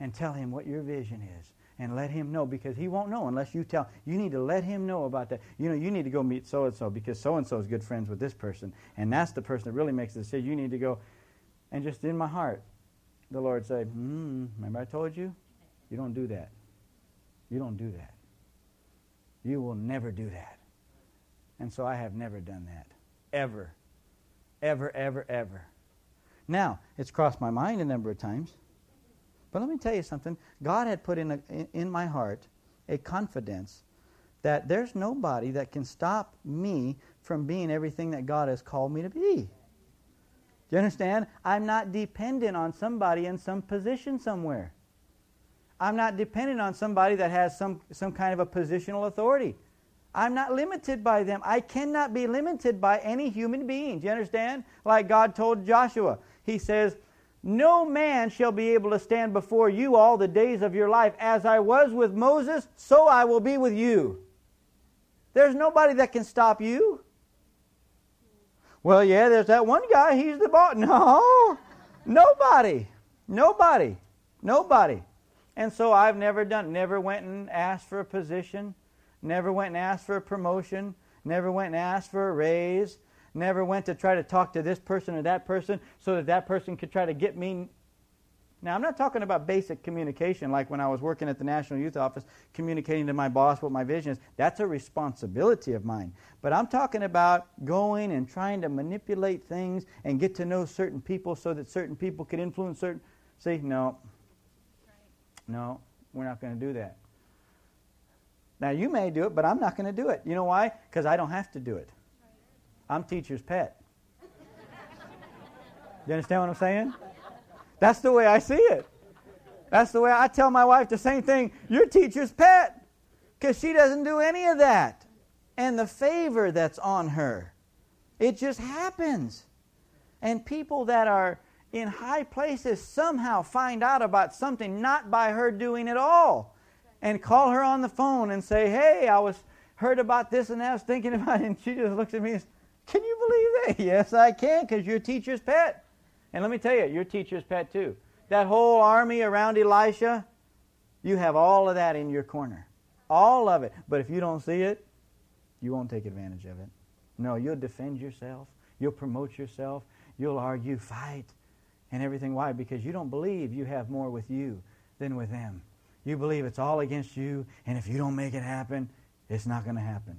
and tell him what your vision is. And let him know, because he won't know unless you tell. You need to let him know about that. You know, you need to go meet so-and-so because so-and-so is good friends with this person. And that's the person that really makes the decision. You need to go. And just in my heart, the Lord said, hmm, remember I told you? You don't do that. You don't do that. You will never do that. And so I have never done that. Ever. Ever, ever, ever. Now, it's crossed my mind a number of times. But let me tell you something. God had put in, a, in in my heart a confidence that there's nobody that can stop me from being everything that God has called me to be. Do you understand? I'm not dependent on somebody in some position somewhere. I'm not dependent on somebody that has some, some kind of a positional authority. I'm not limited by them. I cannot be limited by any human being. Do you understand? Like God told Joshua. He says, no man shall be able to stand before you all the days of your life. As I was with Moses, so I will be with you. There's nobody that can stop you. Well, yeah, there's that one guy. He's the boss. No, nobody. Nobody. Nobody. And so I've never done, never went and asked for a position, never went and asked for a promotion, never went and asked for a raise, never went to try to talk to this person or that person so that that person could try to get me. Now, I'm not talking about basic communication like when I was working at the National Youth Office, communicating to my boss what my vision is. That's a responsibility of mine. But I'm talking about going and trying to manipulate things and get to know certain people so that certain people could influence certain... See, no. No, we're not going to do that. Now, you may do it, but I'm not going to do it. You know why? Because I don't have to do it. I'm teacher's pet. You understand what I'm saying? That's the way I see it. That's the way I tell my wife the same thing. You're teacher's pet. Because she doesn't do any of that. And the favor that's on her. It just happens. And people that are in high places somehow find out about something not by her doing it all. And call her on the phone and say, hey, I was heard about this and I was thinking about it. And she just looks at me and says, can you believe that? Yes, I can, because you're teacher's pet. And let me tell you, you're teacher's pet too. That whole army around Elisha, you have all of that in your corner. All of it. But if you don't see it, you won't take advantage of it. No, you'll defend yourself. You'll promote yourself. You'll argue, fight, and everything. Why? Because you don't believe you have more with you than with them. You believe it's all against you, and if you don't make it happen, it's not going to happen.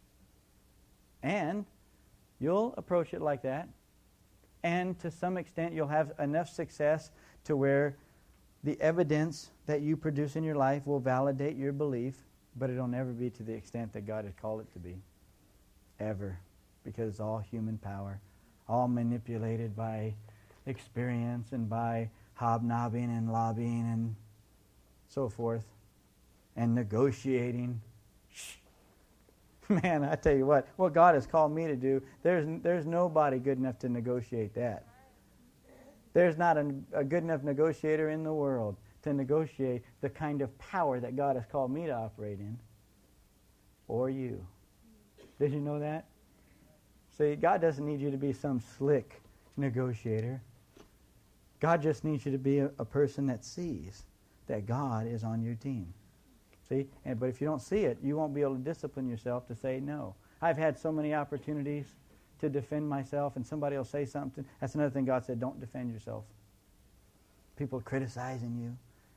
And you'll approach it like that. And to some extent, you'll have enough success to where the evidence that you produce in your life will validate your belief, but it'll never be to the extent that God has called it to be. Ever. Because it's all human power. All manipulated by experience and by hobnobbing and lobbying and so forth. And negotiating. Shh. Man, I tell you what, what God has called me to do, there's there's nobody good enough to negotiate that. There's not a, a good enough negotiator in the world to negotiate the kind of power that God has called me to operate in. Or you. Did you know that? See, God doesn't need you to be some slick negotiator. God just needs you to be a, a person that sees that God is on your team. See? And, but if you don't see it, you won't be able to discipline yourself to say no. I've had so many opportunities to defend myself, and somebody will say something. That's another thing God said, don't defend yourself. People criticizing you.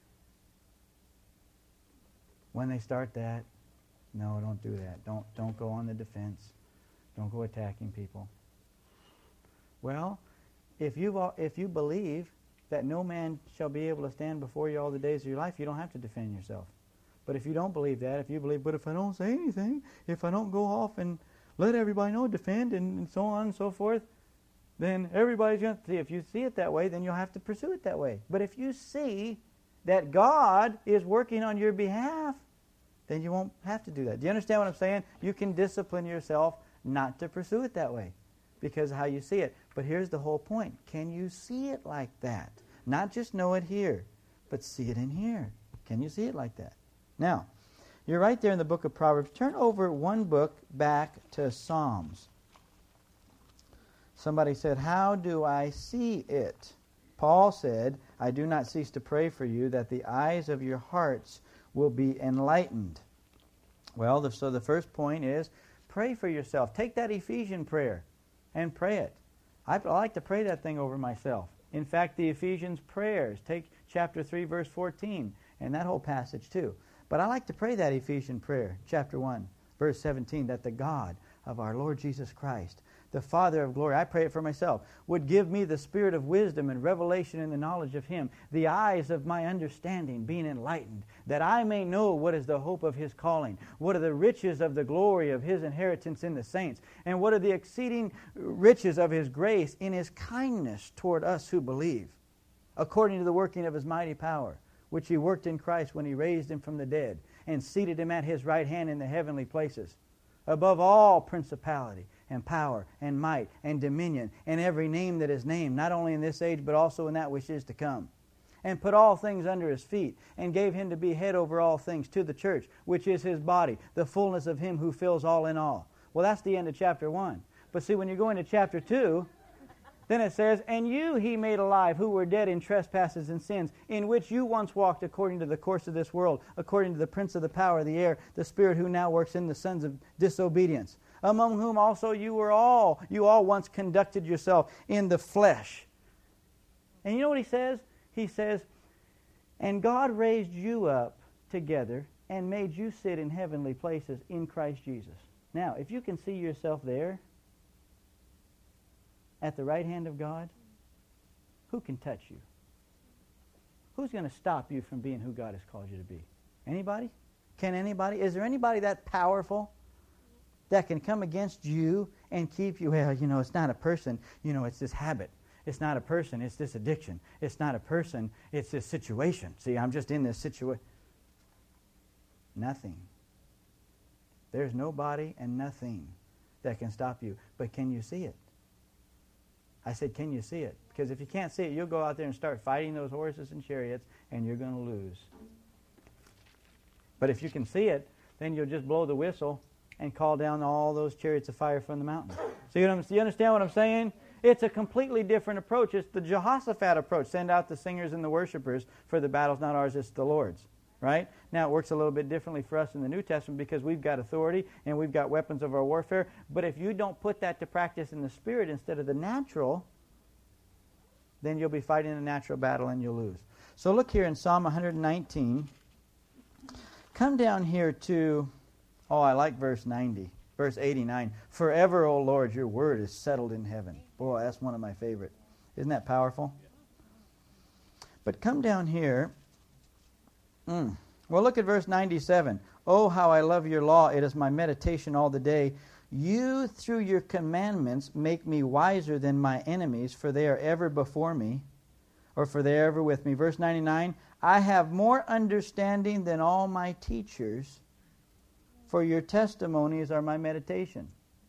When they start that, no, don't do that. Don't, don't go on the defense. Don't go attacking people. Well, if you if you believe that no man shall be able to stand before you all the days of your life, you don't have to defend yourself. But if you don't believe that, if you believe, but if I don't say anything, if I don't go off and let everybody know, defend, and, and so on and so forth, then everybody's going to see. If you see it that way, then you'll have to pursue it that way. But if you see that God is working on your behalf, then you won't have to do that. Do you understand what I'm saying? You can discipline yourself not to pursue it that way because of how you see it. But here's the whole point. Can you see it like that? Not just know it here, but see it in here. Can you see it like that? Now, you're right there in the book of Proverbs. Turn over one book back to Psalms. Somebody said, how do I see it? Paul said, I do not cease to pray for you that the eyes of your hearts will be enlightened. Well, the, so the first point is pray for yourself. Take that Ephesian prayer and pray it. I, I like to pray that thing over myself. In fact, the Ephesians prayers, take chapter three, verse fourteen, and that whole passage too. But I like to pray that Ephesian prayer, chapter one, verse seventeen, that the God of our Lord Jesus Christ, the Father of glory, I pray it for myself, would give me the spirit of wisdom and revelation in the knowledge of Him, the eyes of my understanding being enlightened, that I may know what is the hope of His calling, what are the riches of the glory of His inheritance in the saints, and what are the exceeding riches of His grace in His kindness toward us who believe, according to the working of His mighty power, which He worked in Christ when He raised Him from the dead, and seated Him at His right hand in the heavenly places, above all principality and power and might and dominion and every name that is named, not only in this age but also in that which is to come, and put all things under His feet, and gave Him to be head over all things to the church, which is His body, the fullness of Him who fills all in all. Well, that's the end of chapter one. But see, when you go into chapter two, then it says, and you He made alive, who were dead in trespasses and sins, in which you once walked according to the course of this world, according to the prince of the power of the air, the spirit who now works in the sons of disobedience, among whom also you were all, you all once conducted yourself in the flesh. And you know what He says? He says, and God raised you up together and made you sit in heavenly places in Christ Jesus. Now, if you can see yourself there, at the right hand of God, who can touch you? Who's going to stop you from being who God has called you to be? Anybody? Can anybody? Is there anybody that powerful that can come against you and keep you? Well, you know, it's not a person. You know, it's this habit. It's not a person. It's this addiction. It's not a person. It's this situation. See, I'm just in this situation. Nothing. There's nobody and nothing that can stop you. But can you see it? I said, can you see it? Because if you can't see it, you'll go out there and start fighting those horses and chariots, and you're going to lose. But if you can see it, then you'll just blow the whistle and call down all those chariots of fire from the mountain. So you, you understand what I'm saying? It's a completely different approach. It's the Jehoshaphat approach. Send out the singers and the worshipers, for the battle's not ours, it's the Lord's. Right? Now, it works a little bit differently for us in the New Testament because we've got authority and we've got weapons of our warfare. But if you don't put that to practice in the Spirit instead of the natural, then you'll be fighting a natural battle and you'll lose. So look here in Psalm one nineteen. Come down here to, oh, I like verse ninety, verse eighty-nine. Forever, O Lord, your word is settled in heaven. Boy, that's one of my favorite. Isn't that powerful? But come down here. Mm. Well, look at verse ninety-seven. Oh, how I love your law. It is my meditation all the day. You, through your commandments, make me wiser than my enemies, for they are ever before me, or for they are ever with me. Verse ninety-nine. I have more understanding than all my teachers, for your testimonies are my meditation.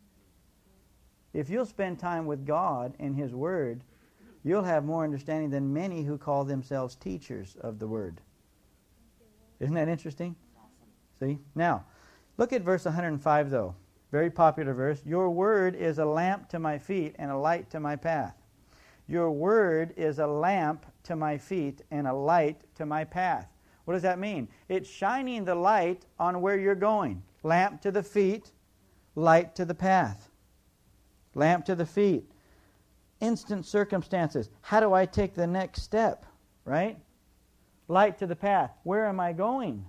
If you'll spend time with God and His Word, you'll have more understanding than many who call themselves teachers of the Word. Isn't that interesting? See? Now, look at verse one hundred five, though. Very popular verse. Your word is a lamp to my feet and a light to my path. Your word is a lamp to my feet and a light to my path. What does that mean? It's shining the light on where you're going. Lamp to the feet, light to the path. Lamp to the feet. Instant circumstances. How do I take the next step? Right? Light to the path. Where am I going?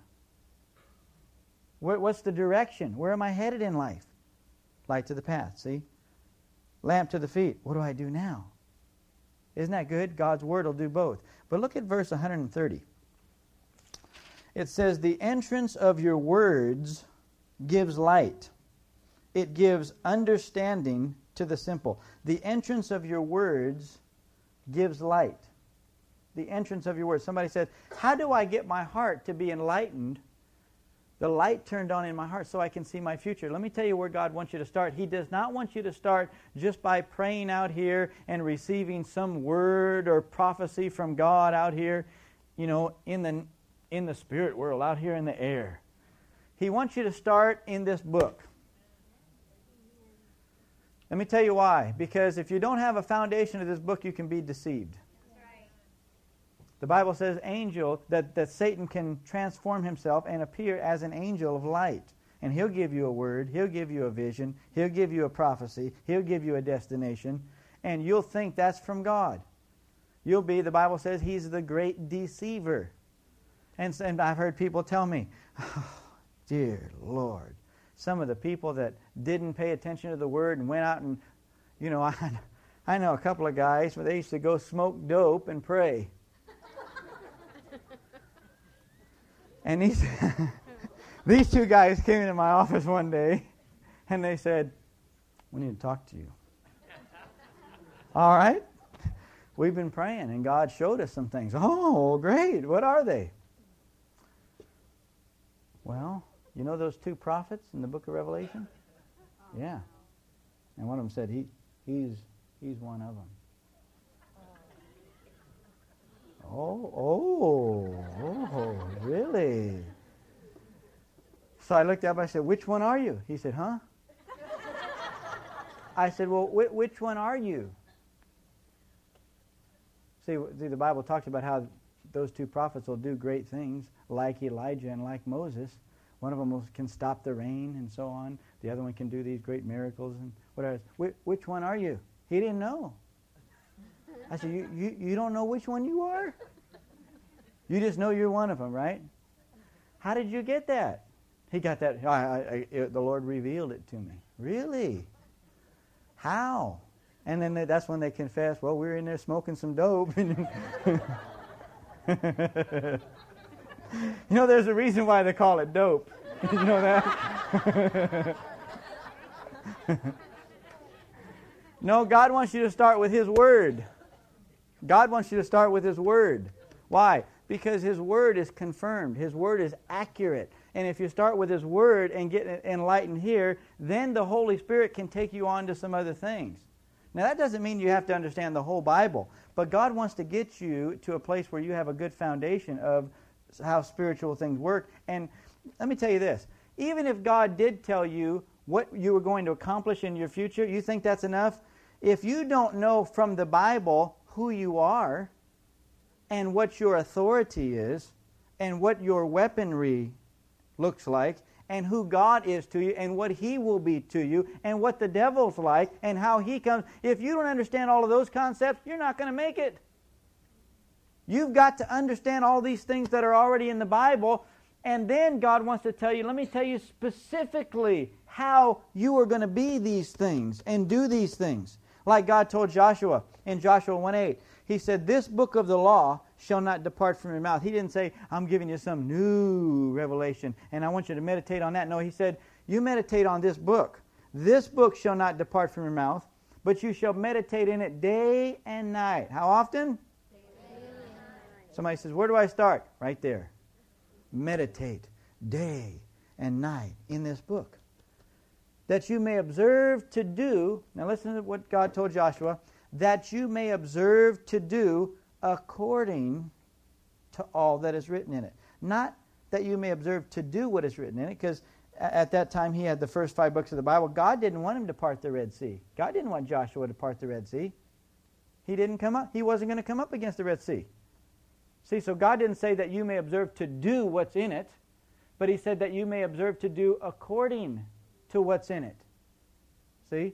Where, what's the direction? Where am I headed in life? Light to the path, see? Lamp to the feet. What do I do now? Isn't that good? God's Word will do both. But look at verse one hundred thirty. It says, the entrance of your words gives light. It gives understanding to the simple. The entrance of your words gives light. The entrance of your words. Somebody said, how do I get my heart to be enlightened? The light turned on in my heart so I can see my future. Let me tell you where God wants you to start. He does not want you to start just by praying out here and receiving some word or prophecy from God out here, you know, in the in the spirit world, out here in the air. He wants you to start in this book. Let me tell you why. Because if you don't have a foundation of this book, you can be deceived. The Bible says angel, that, that Satan can transform himself and appear as an angel of light. And he'll give you a word, he'll give you a vision, he'll give you a prophecy, he'll give you a destination, and you'll think that's from God. You'll be, the Bible says, he's the great deceiver. And, and I've heard people tell me, oh, dear Lord, some of the people that didn't pay attention to the word and went out and, you know, I, I know a couple of guys where they used to go smoke dope and pray. And these, these two guys came into my office one day, and they said, we need to talk to you. All right. We've been praying, and God showed us some things. Oh, great. What are they? Well, you know those two prophets in the book of Revelation? Yeah. And one of them said, he, he's, he's one of them. Oh, oh, oh, really? So I looked up, I said, which one are you? He said, huh? I said, well, wh- which one are you? See, see, the Bible talks about how those two prophets will do great things, like Elijah and like Moses. One of them will, can stop the rain and so on. The other one can do these great miracles and whatever. Wh- which one are you? He didn't know. I said, you, you, you don't know which one you are? You just know you're one of them, right? How did you get that? He got that. I, I, I, it, the Lord revealed it to me. Really? How? And then they, that's when they confess, well, we were in there smoking some dope. You know, there's a reason why they call it dope. You know that? No, God wants you to start with His Word. God wants you to start with His Word. Why? Because His Word is confirmed. His Word is accurate. And if you start with His Word and get enlightened here, then the Holy Spirit can take you on to some other things. Now, that doesn't mean you have to understand the whole Bible, but God wants to get you to a place where you have a good foundation of how spiritual things work. And let me tell you this. Even if God did tell you what you were going to accomplish in your future, you think that's enough? If you don't know from the Bible who you are and what your authority is and what your weaponry looks like and who God is to you and what He will be to you and what the devil's like and how he comes, if you don't understand all of those concepts, you're not going to make it. You've got to understand all these things that are already in the Bible, and then God wants to tell you, let me tell you specifically how you are going to be these things and do these things. Like God told Joshua in Joshua one eight. He said, this book of the law shall not depart from your mouth. He didn't say, I'm giving you some new revelation and I want you to meditate on that. No, He said, you meditate on this book. This book shall not depart from your mouth, but you shall meditate in it day and night. How often? Day and night. Somebody says, where do I start? Right there. Meditate day and night in this book, that you may observe to do, now listen to what God told Joshua, that you may observe to do according to all that is written in it. Not that you may observe to do what is written in it, because at that time he had the first five books of the Bible. God didn't want him to part the Red Sea. God didn't want Joshua to part the Red Sea. He didn't come up. He wasn't going to come up against the Red Sea. See, so God didn't say that you may observe to do what's in it, but He said that you may observe to do according to what's in it. See?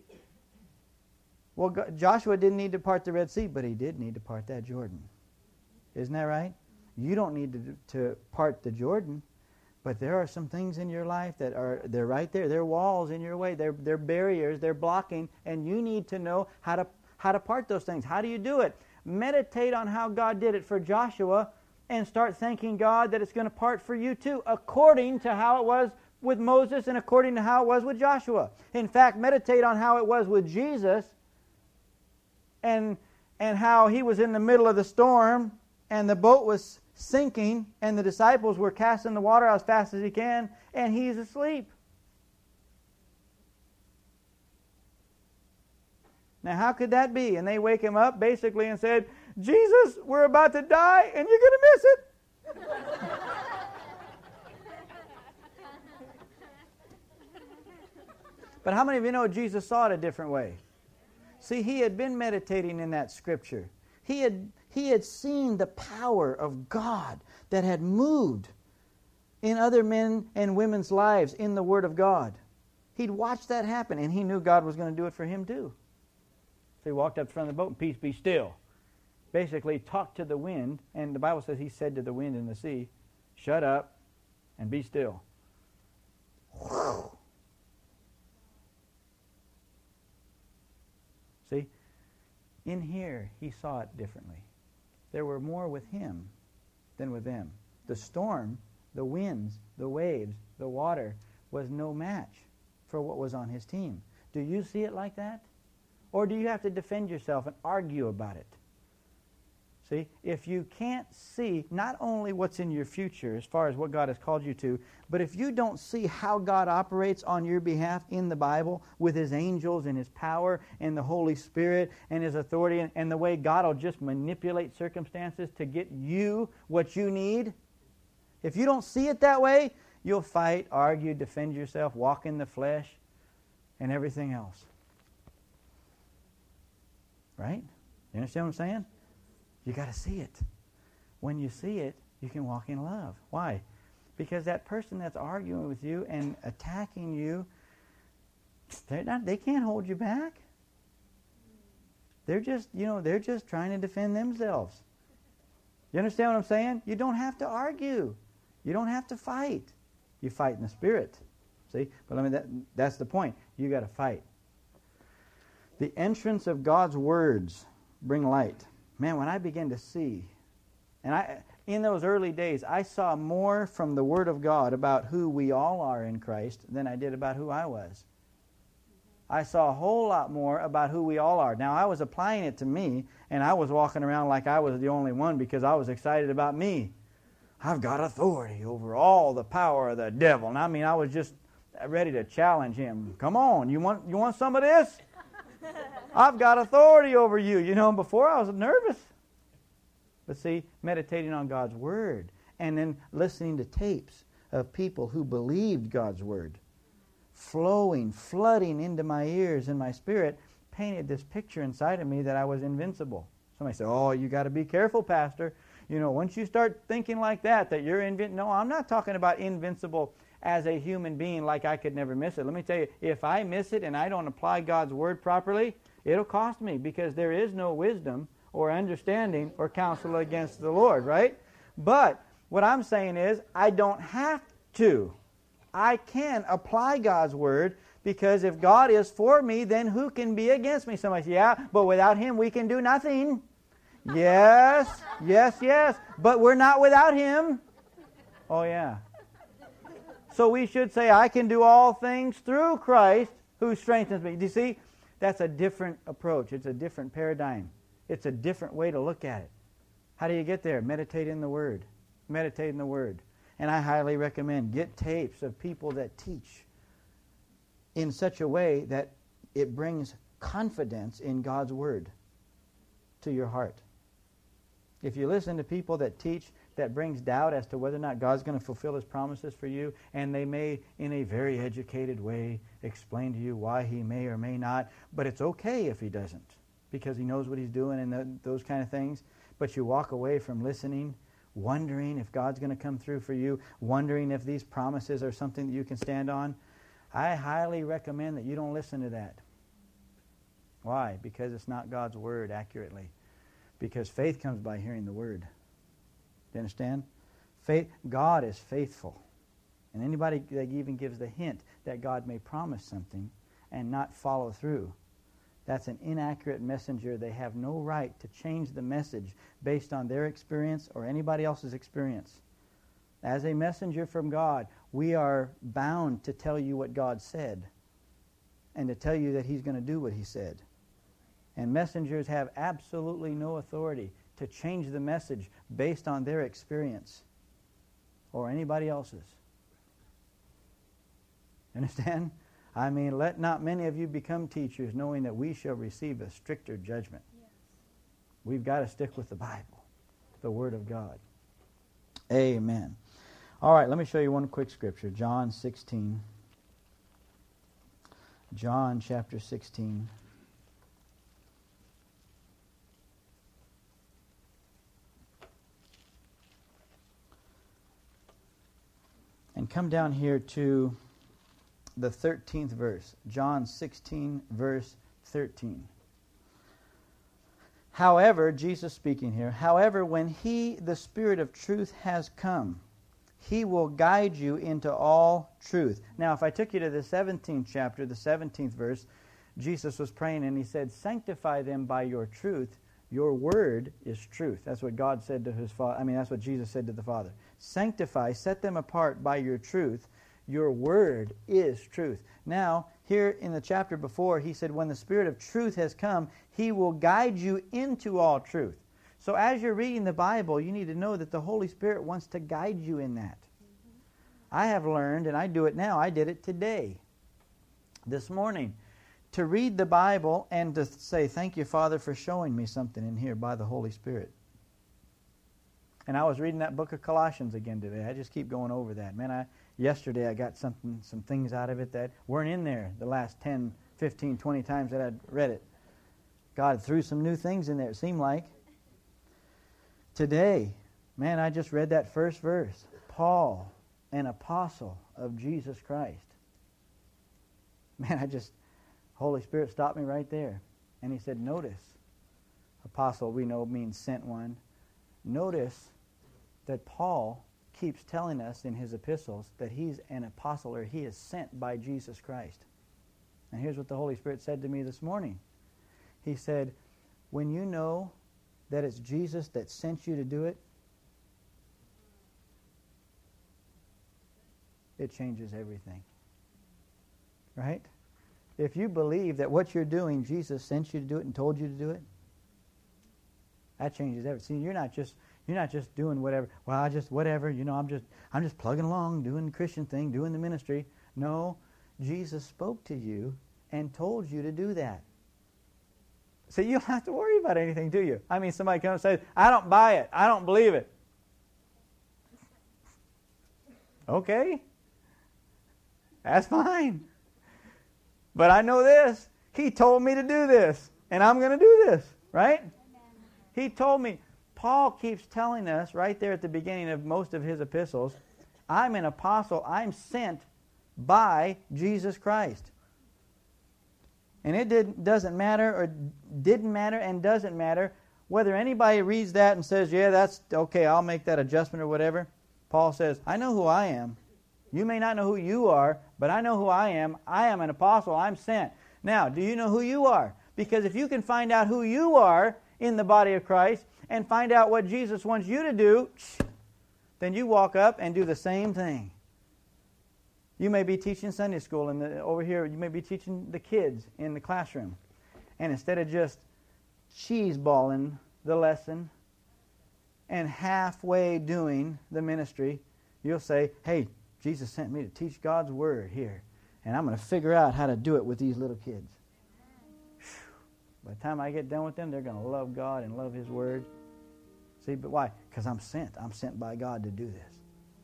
Well, God, Joshua didn't need to part the Red Sea, but he did need to part that Jordan. Isn't that right? You don't need to, to part the Jordan, but there are some things in your life that are, they're right there. They're walls in your way. They're, they're barriers. They're blocking, and you need to know how to, how to part those things. How do you do it? Meditate on how God did it for Joshua and start thanking God that it's going to part for you too, according to how it was with Moses and according to how it was with Joshua. In fact, meditate on how it was with Jesus and and how He was in the middle of the storm and the boat was sinking and the disciples were casting the water out as fast as He can and He's asleep. Now, how could that be? And they wake Him up basically and said, Jesus, we're about to die and you're going to miss it. But how many of you know Jesus saw it a different way? See, He had been meditating in that Scripture. He had He had seen the power of God that had moved in other men and women's lives in the Word of God. He'd watched that happen, and he knew God was going to do it for him too. So he walked up to the front of the boat, and peace, be still. Basically talked to the wind, and the Bible says he said to the wind and the sea, shut up and be still. Whew. See, in here he saw it differently. There were more with him than with them. The storm, the winds, the waves, the water was no match for what was on his team. Do you see it like that? Or do you have to defend yourself and argue about it? See, if you can't see not only what's in your future as far as what God has called you to, but if you don't see how God operates on your behalf in the Bible with His angels and His power and the Holy Spirit and His authority and, and the way God will just manipulate circumstances to get you what you need, if you don't see it that way, you'll fight, argue, defend yourself, walk in the flesh, and everything else. Right? You understand what I'm saying? You got to see it. When you see it, you can walk in love. Why? Because that person that's arguing with you and attacking you, they're not, they can't hold you back. They're just, you know, they're just trying to defend themselves. You understand what I'm saying? You don't have to argue. You don't have to fight. You fight in the Spirit. See? But I mean, that, that's the point. You got to fight. The entrance of God's words bring light. Man, when I began to see, and I in those early days, I saw more from the Word of God about who we all are in Christ than I did about who I was. I saw a whole lot more about who we all are. Now, I was applying it to me, and I was walking around like I was the only one because I was excited about me. I've got authority over all the power of the devil. And I mean, I was just ready to challenge him. Come on, you want you want some of this? I've got authority over you. You know, before I was nervous. But see, meditating on God's Word and then listening to tapes of people who believed God's Word, flowing, flooding into my ears and my spirit, painted this picture inside of me that I was invincible. Somebody said, oh, you got to be careful, Pastor. You know, once you start thinking like that, that you're invincible. No, I'm not talking about invincible as a human being like I could never miss it. Let me tell you, if I miss it and I don't apply God's Word properly, it'll cost me because there is no wisdom or understanding or counsel against the Lord, right? But what I'm saying is I don't have to. I can apply God's Word because if God is for me, then who can be against me? Somebody says, yeah, but without Him we can do nothing. Yes, yes, yes, but we're not without Him. Oh, yeah. So we should say, I can do all things through Christ who strengthens me. Do you see? That's a different approach. It's a different paradigm. It's a different way to look at it. How do you get there? Meditate in the Word. Meditate in the Word. And I highly recommend get tapes of people that teach in such a way that it brings confidence in God's Word to your heart. If you listen to people that teach that brings doubt as to whether or not God's going to fulfill His promises for you, and they may, in a very educated way, explain to you why He may or may not, but it's okay if He doesn't, because He knows what He's doing and the, those kind of things, but you walk away from listening, wondering if God's going to come through for you, wondering if these promises are something that you can stand on, I highly recommend that you don't listen to that. Why? Because it's not God's Word accurately. Because faith comes by hearing the Word. Do you understand? Faith, God is faithful. And anybody that even gives the hint that God may promise something and not follow through, that's an inaccurate messenger. They have no right to change the message based on their experience or anybody else's experience. As a messenger from God, we are bound to tell you what God said and to tell you that He's going to do what He said. And messengers have absolutely no authority to change the message based on their experience or anybody else's. Understand? I mean, let not many of you become teachers knowing that we shall receive a stricter judgment. Yes. We've got to stick with the Bible, the Word of God. Amen. All right, let me show you one quick scripture. John sixteen. John chapter sixteen. And come down here to the thirteenth verse. John sixteen, verse thirteen. However, Jesus speaking here, however, when He, the Spirit of truth, has come, He will guide you into all truth. Now, if I took you to the seventeenth chapter, the seventeenth verse, Jesus was praying and He said, sanctify them by your truth. Your word is truth. That's what God said to His Father. I mean, that's what Jesus said to the Father. Sanctify, set them apart by your truth. Your word is truth. Now, here in the chapter before, He said, when the Spirit of truth has come, He will guide you into all truth. So as you're reading the Bible, you need to know that the Holy Spirit wants to guide you in that. Mm-hmm. I have learned, and I do it now, I did it today, this morning, to read the Bible and to say, thank you, Father, for showing me something in here by the Holy Spirit. And I was reading that book of Colossians again today. I just keep going over that. Man, I yesterday I got something, some things out of it that weren't in there the last ten, fifteen, twenty times that I'd read it. God threw some new things in there, it seemed like. Today, man, I just read that first verse. Paul, an apostle of Jesus Christ. Man, I just, Holy Spirit stopped me right there. And He said, notice, apostle we know means sent one. Notice that Paul keeps telling us in his epistles that he's an apostle, or he is sent by Jesus Christ. And here's what the Holy Spirit said to me this morning. He said, when you know that it's Jesus that sent you to do it, it changes everything. Right? If you believe that what you're doing, Jesus sent you to do it and told you to do it, that changes everything. See, you're not just you're not just doing whatever. Well, I just whatever. You know, I'm just I'm just plugging along, doing the Christian thing, doing the ministry. No, Jesus spoke to you and told you to do that. So you don't have to worry about anything, do you? I mean, somebody comes and says, "I don't buy it. I don't believe it." Okay, that's fine. But I know this. He told me to do this, and I'm going to do this, right? He told me. Paul keeps telling us right there at the beginning of most of his epistles, I'm an apostle. I'm sent by Jesus Christ. And it did, doesn't matter, or didn't matter and doesn't matter whether anybody reads that and says, yeah, that's okay, I'll make that adjustment or whatever. Paul says, I know who I am. You may not know who you are, but I know who I am. I am an apostle. I'm sent. Now, do you know who you are? Because if you can find out who you are in the body of Christ and find out what Jesus wants you to do, then you walk up and do the same thing. You may be teaching Sunday school, and over here you may be teaching the kids in the classroom. And instead of just cheese-balling the lesson and halfway doing the ministry, you'll say, hey, Jesus sent me to teach God's Word here, and I'm going to figure out how to do it with these little kids. By the time I get done with them, they're going to love God and love His Word. See, but why? Because I'm sent. I'm sent by God to do this.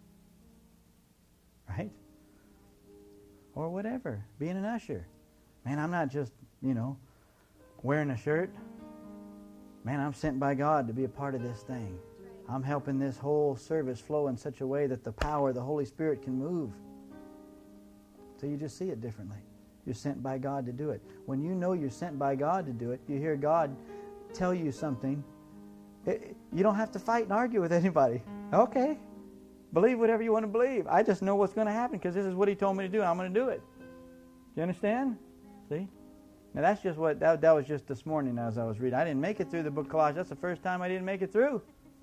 Right? Or whatever. Being an usher. Man, I'm not just, you know, wearing a shirt. Man, I'm sent by God to be a part of this thing. I'm helping this whole service flow in such a way that the power of the Holy Spirit can move. So you just see it differently. You're sent by God to do it. When you know you're sent by God to do it, you hear God tell you something, it, you don't have to fight and argue with anybody. Okay, believe whatever you want to believe. I just know what's going to happen because this is what He told me to do. I'm going to do it. Do you understand? See? Now that's just what, that, that was just this morning as I was reading. I didn't make it through the book of Colossians. That's the first time I didn't make it through.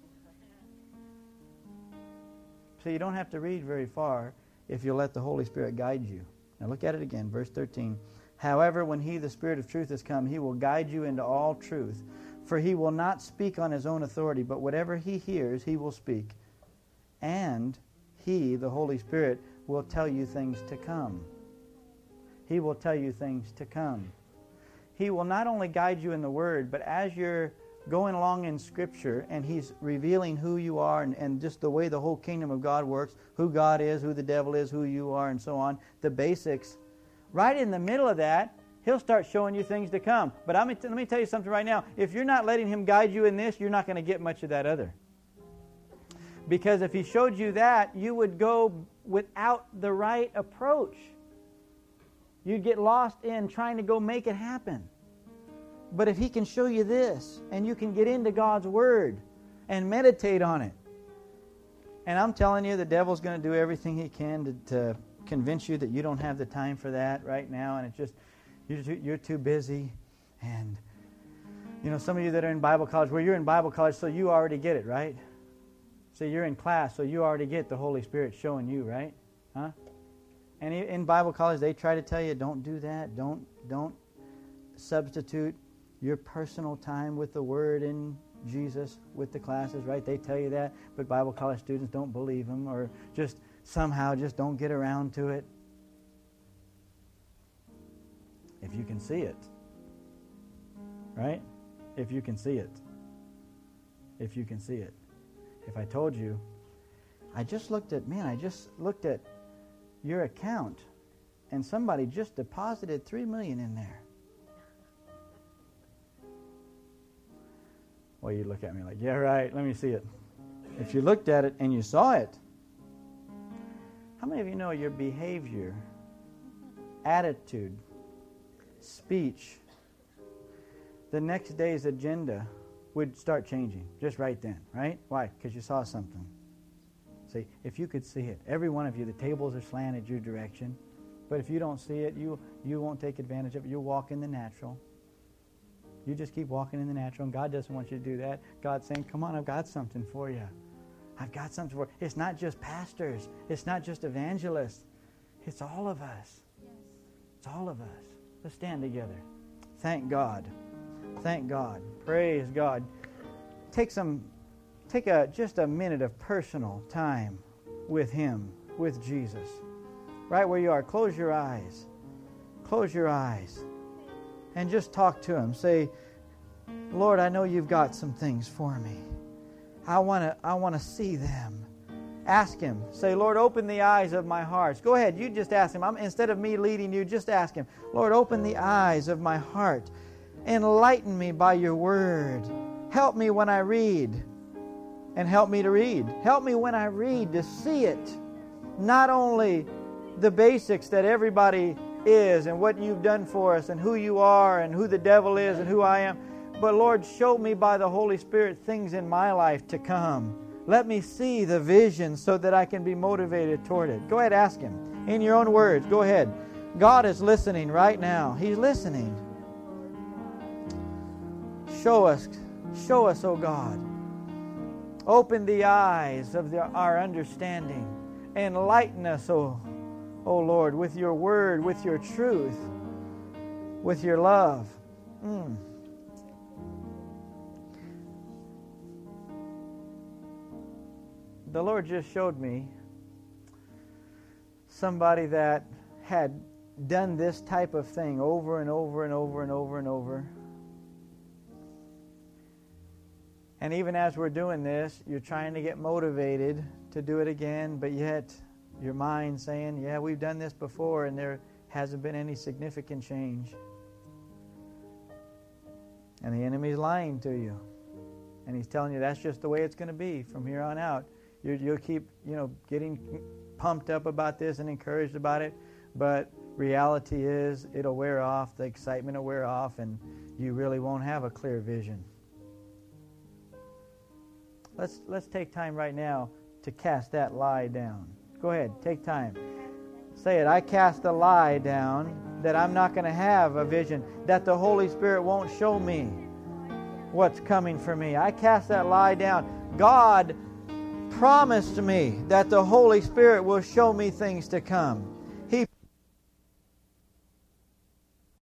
So you don't have to read very far if you let the Holy Spirit guide you. Now look at it again, verse thirteen. However, when He, the Spirit of truth, has come, He will guide you into all truth. For He will not speak on His own authority, but whatever He hears, He will speak. And He, the Holy Spirit, will tell you things to come. He will tell you things to come. He will not only guide you in the Word, but as you're going along in Scripture and He's revealing who you are and, and just the way the whole kingdom of God works, who God is, who the devil is, who you are, and so on, the basics. Right in the middle of that, He'll start showing you things to come. But I'm, let me tell you something right now. If you're not letting Him guide you in this, you're not going to get much of that other. Because if He showed you that, you would go without the right approach. You'd get lost in trying to go make it happen. But if He can show you this, and you can get into God's Word and meditate on it, and I'm telling you, the devil's going to do everything he can to, to convince you that you don't have the time for that right now, and it's just, you're too, you're too busy. And, you know, some of you that are in Bible college, well, you're in Bible college, so you already get it, right? So you're in class, so you already get the Holy Spirit showing you, right? Huh? And in Bible college, they try to tell you, don't do that. Don't, don't substitute your personal time with the Word in Jesus with the classes, right? They tell you that, but Bible college students don't believe them, or just somehow just don't get around to it. If you can see it, right? If you can see it. If you can see it. If I told you, I just looked at, man, I just looked at your account, and somebody just deposited three million dollars in there. Well, you look at me like, yeah, right, let me see it. If you looked at it and you saw it, how many of you know your behavior, attitude, speech, the next day's agenda would start changing just right then, right? Why? Because you saw something. See, if you could see it, every one of you, the tables are slanted your direction, but if you don't see it, you, you won't take advantage of it. You'll walk in the natural. You just keep walking in the natural, and God doesn't want you to do that. God's saying, come on, I've got something for you. I've got something for you. It's not just pastors. It's not just evangelists. It's all of us. Yes. It's all of us. Let's stand together. Thank God. Thank God. Praise God. Take some, take a just a minute of personal time with Him, with Jesus. Right where you are, close your eyes. Close your eyes. And just talk to Him. Say, Lord, I know You've got some things for me. I want to I want to see them. Ask Him. Say, Lord, open the eyes of my heart. Go ahead. You just ask Him. I'm, instead of me leading you, just ask Him. Lord, open the eyes of my heart. Enlighten me by Your Word. Help me when I read. And help me to read. Help me when I read to see it. Not only the basics that everybody is and what You've done for us and who You are and who the devil is and who I am. But Lord, show me by the Holy Spirit things in my life to come. Let me see the vision so that I can be motivated toward it. Go ahead, ask Him. In your own words, go ahead. God is listening right now. He's listening. Show us, show us, oh God. Open the eyes of the, our understanding. Enlighten us, oh Oh Lord, with Your Word, with Your truth, with Your love. Mm. The Lord just showed me somebody that had done this type of thing over and over and over and over and over. And even as we're doing this, you're trying to get motivated to do it again, but yet your mind saying, yeah, we've done this before and there hasn't been any significant change. And the enemy's lying to you. And he's telling you that's just the way it's going to be from here on out. You, you'll keep, you know, getting pumped up about this and encouraged about it. But reality is it'll wear off, the excitement will wear off, and you really won't have a clear vision. Let's, let's take time right now to cast that lie down. Go ahead, take time. Say it. I cast a lie down that I'm not going to have a vision, that the Holy Spirit won't show me what's coming for me. I cast that lie down. God promised me that the Holy Spirit will show me things to come.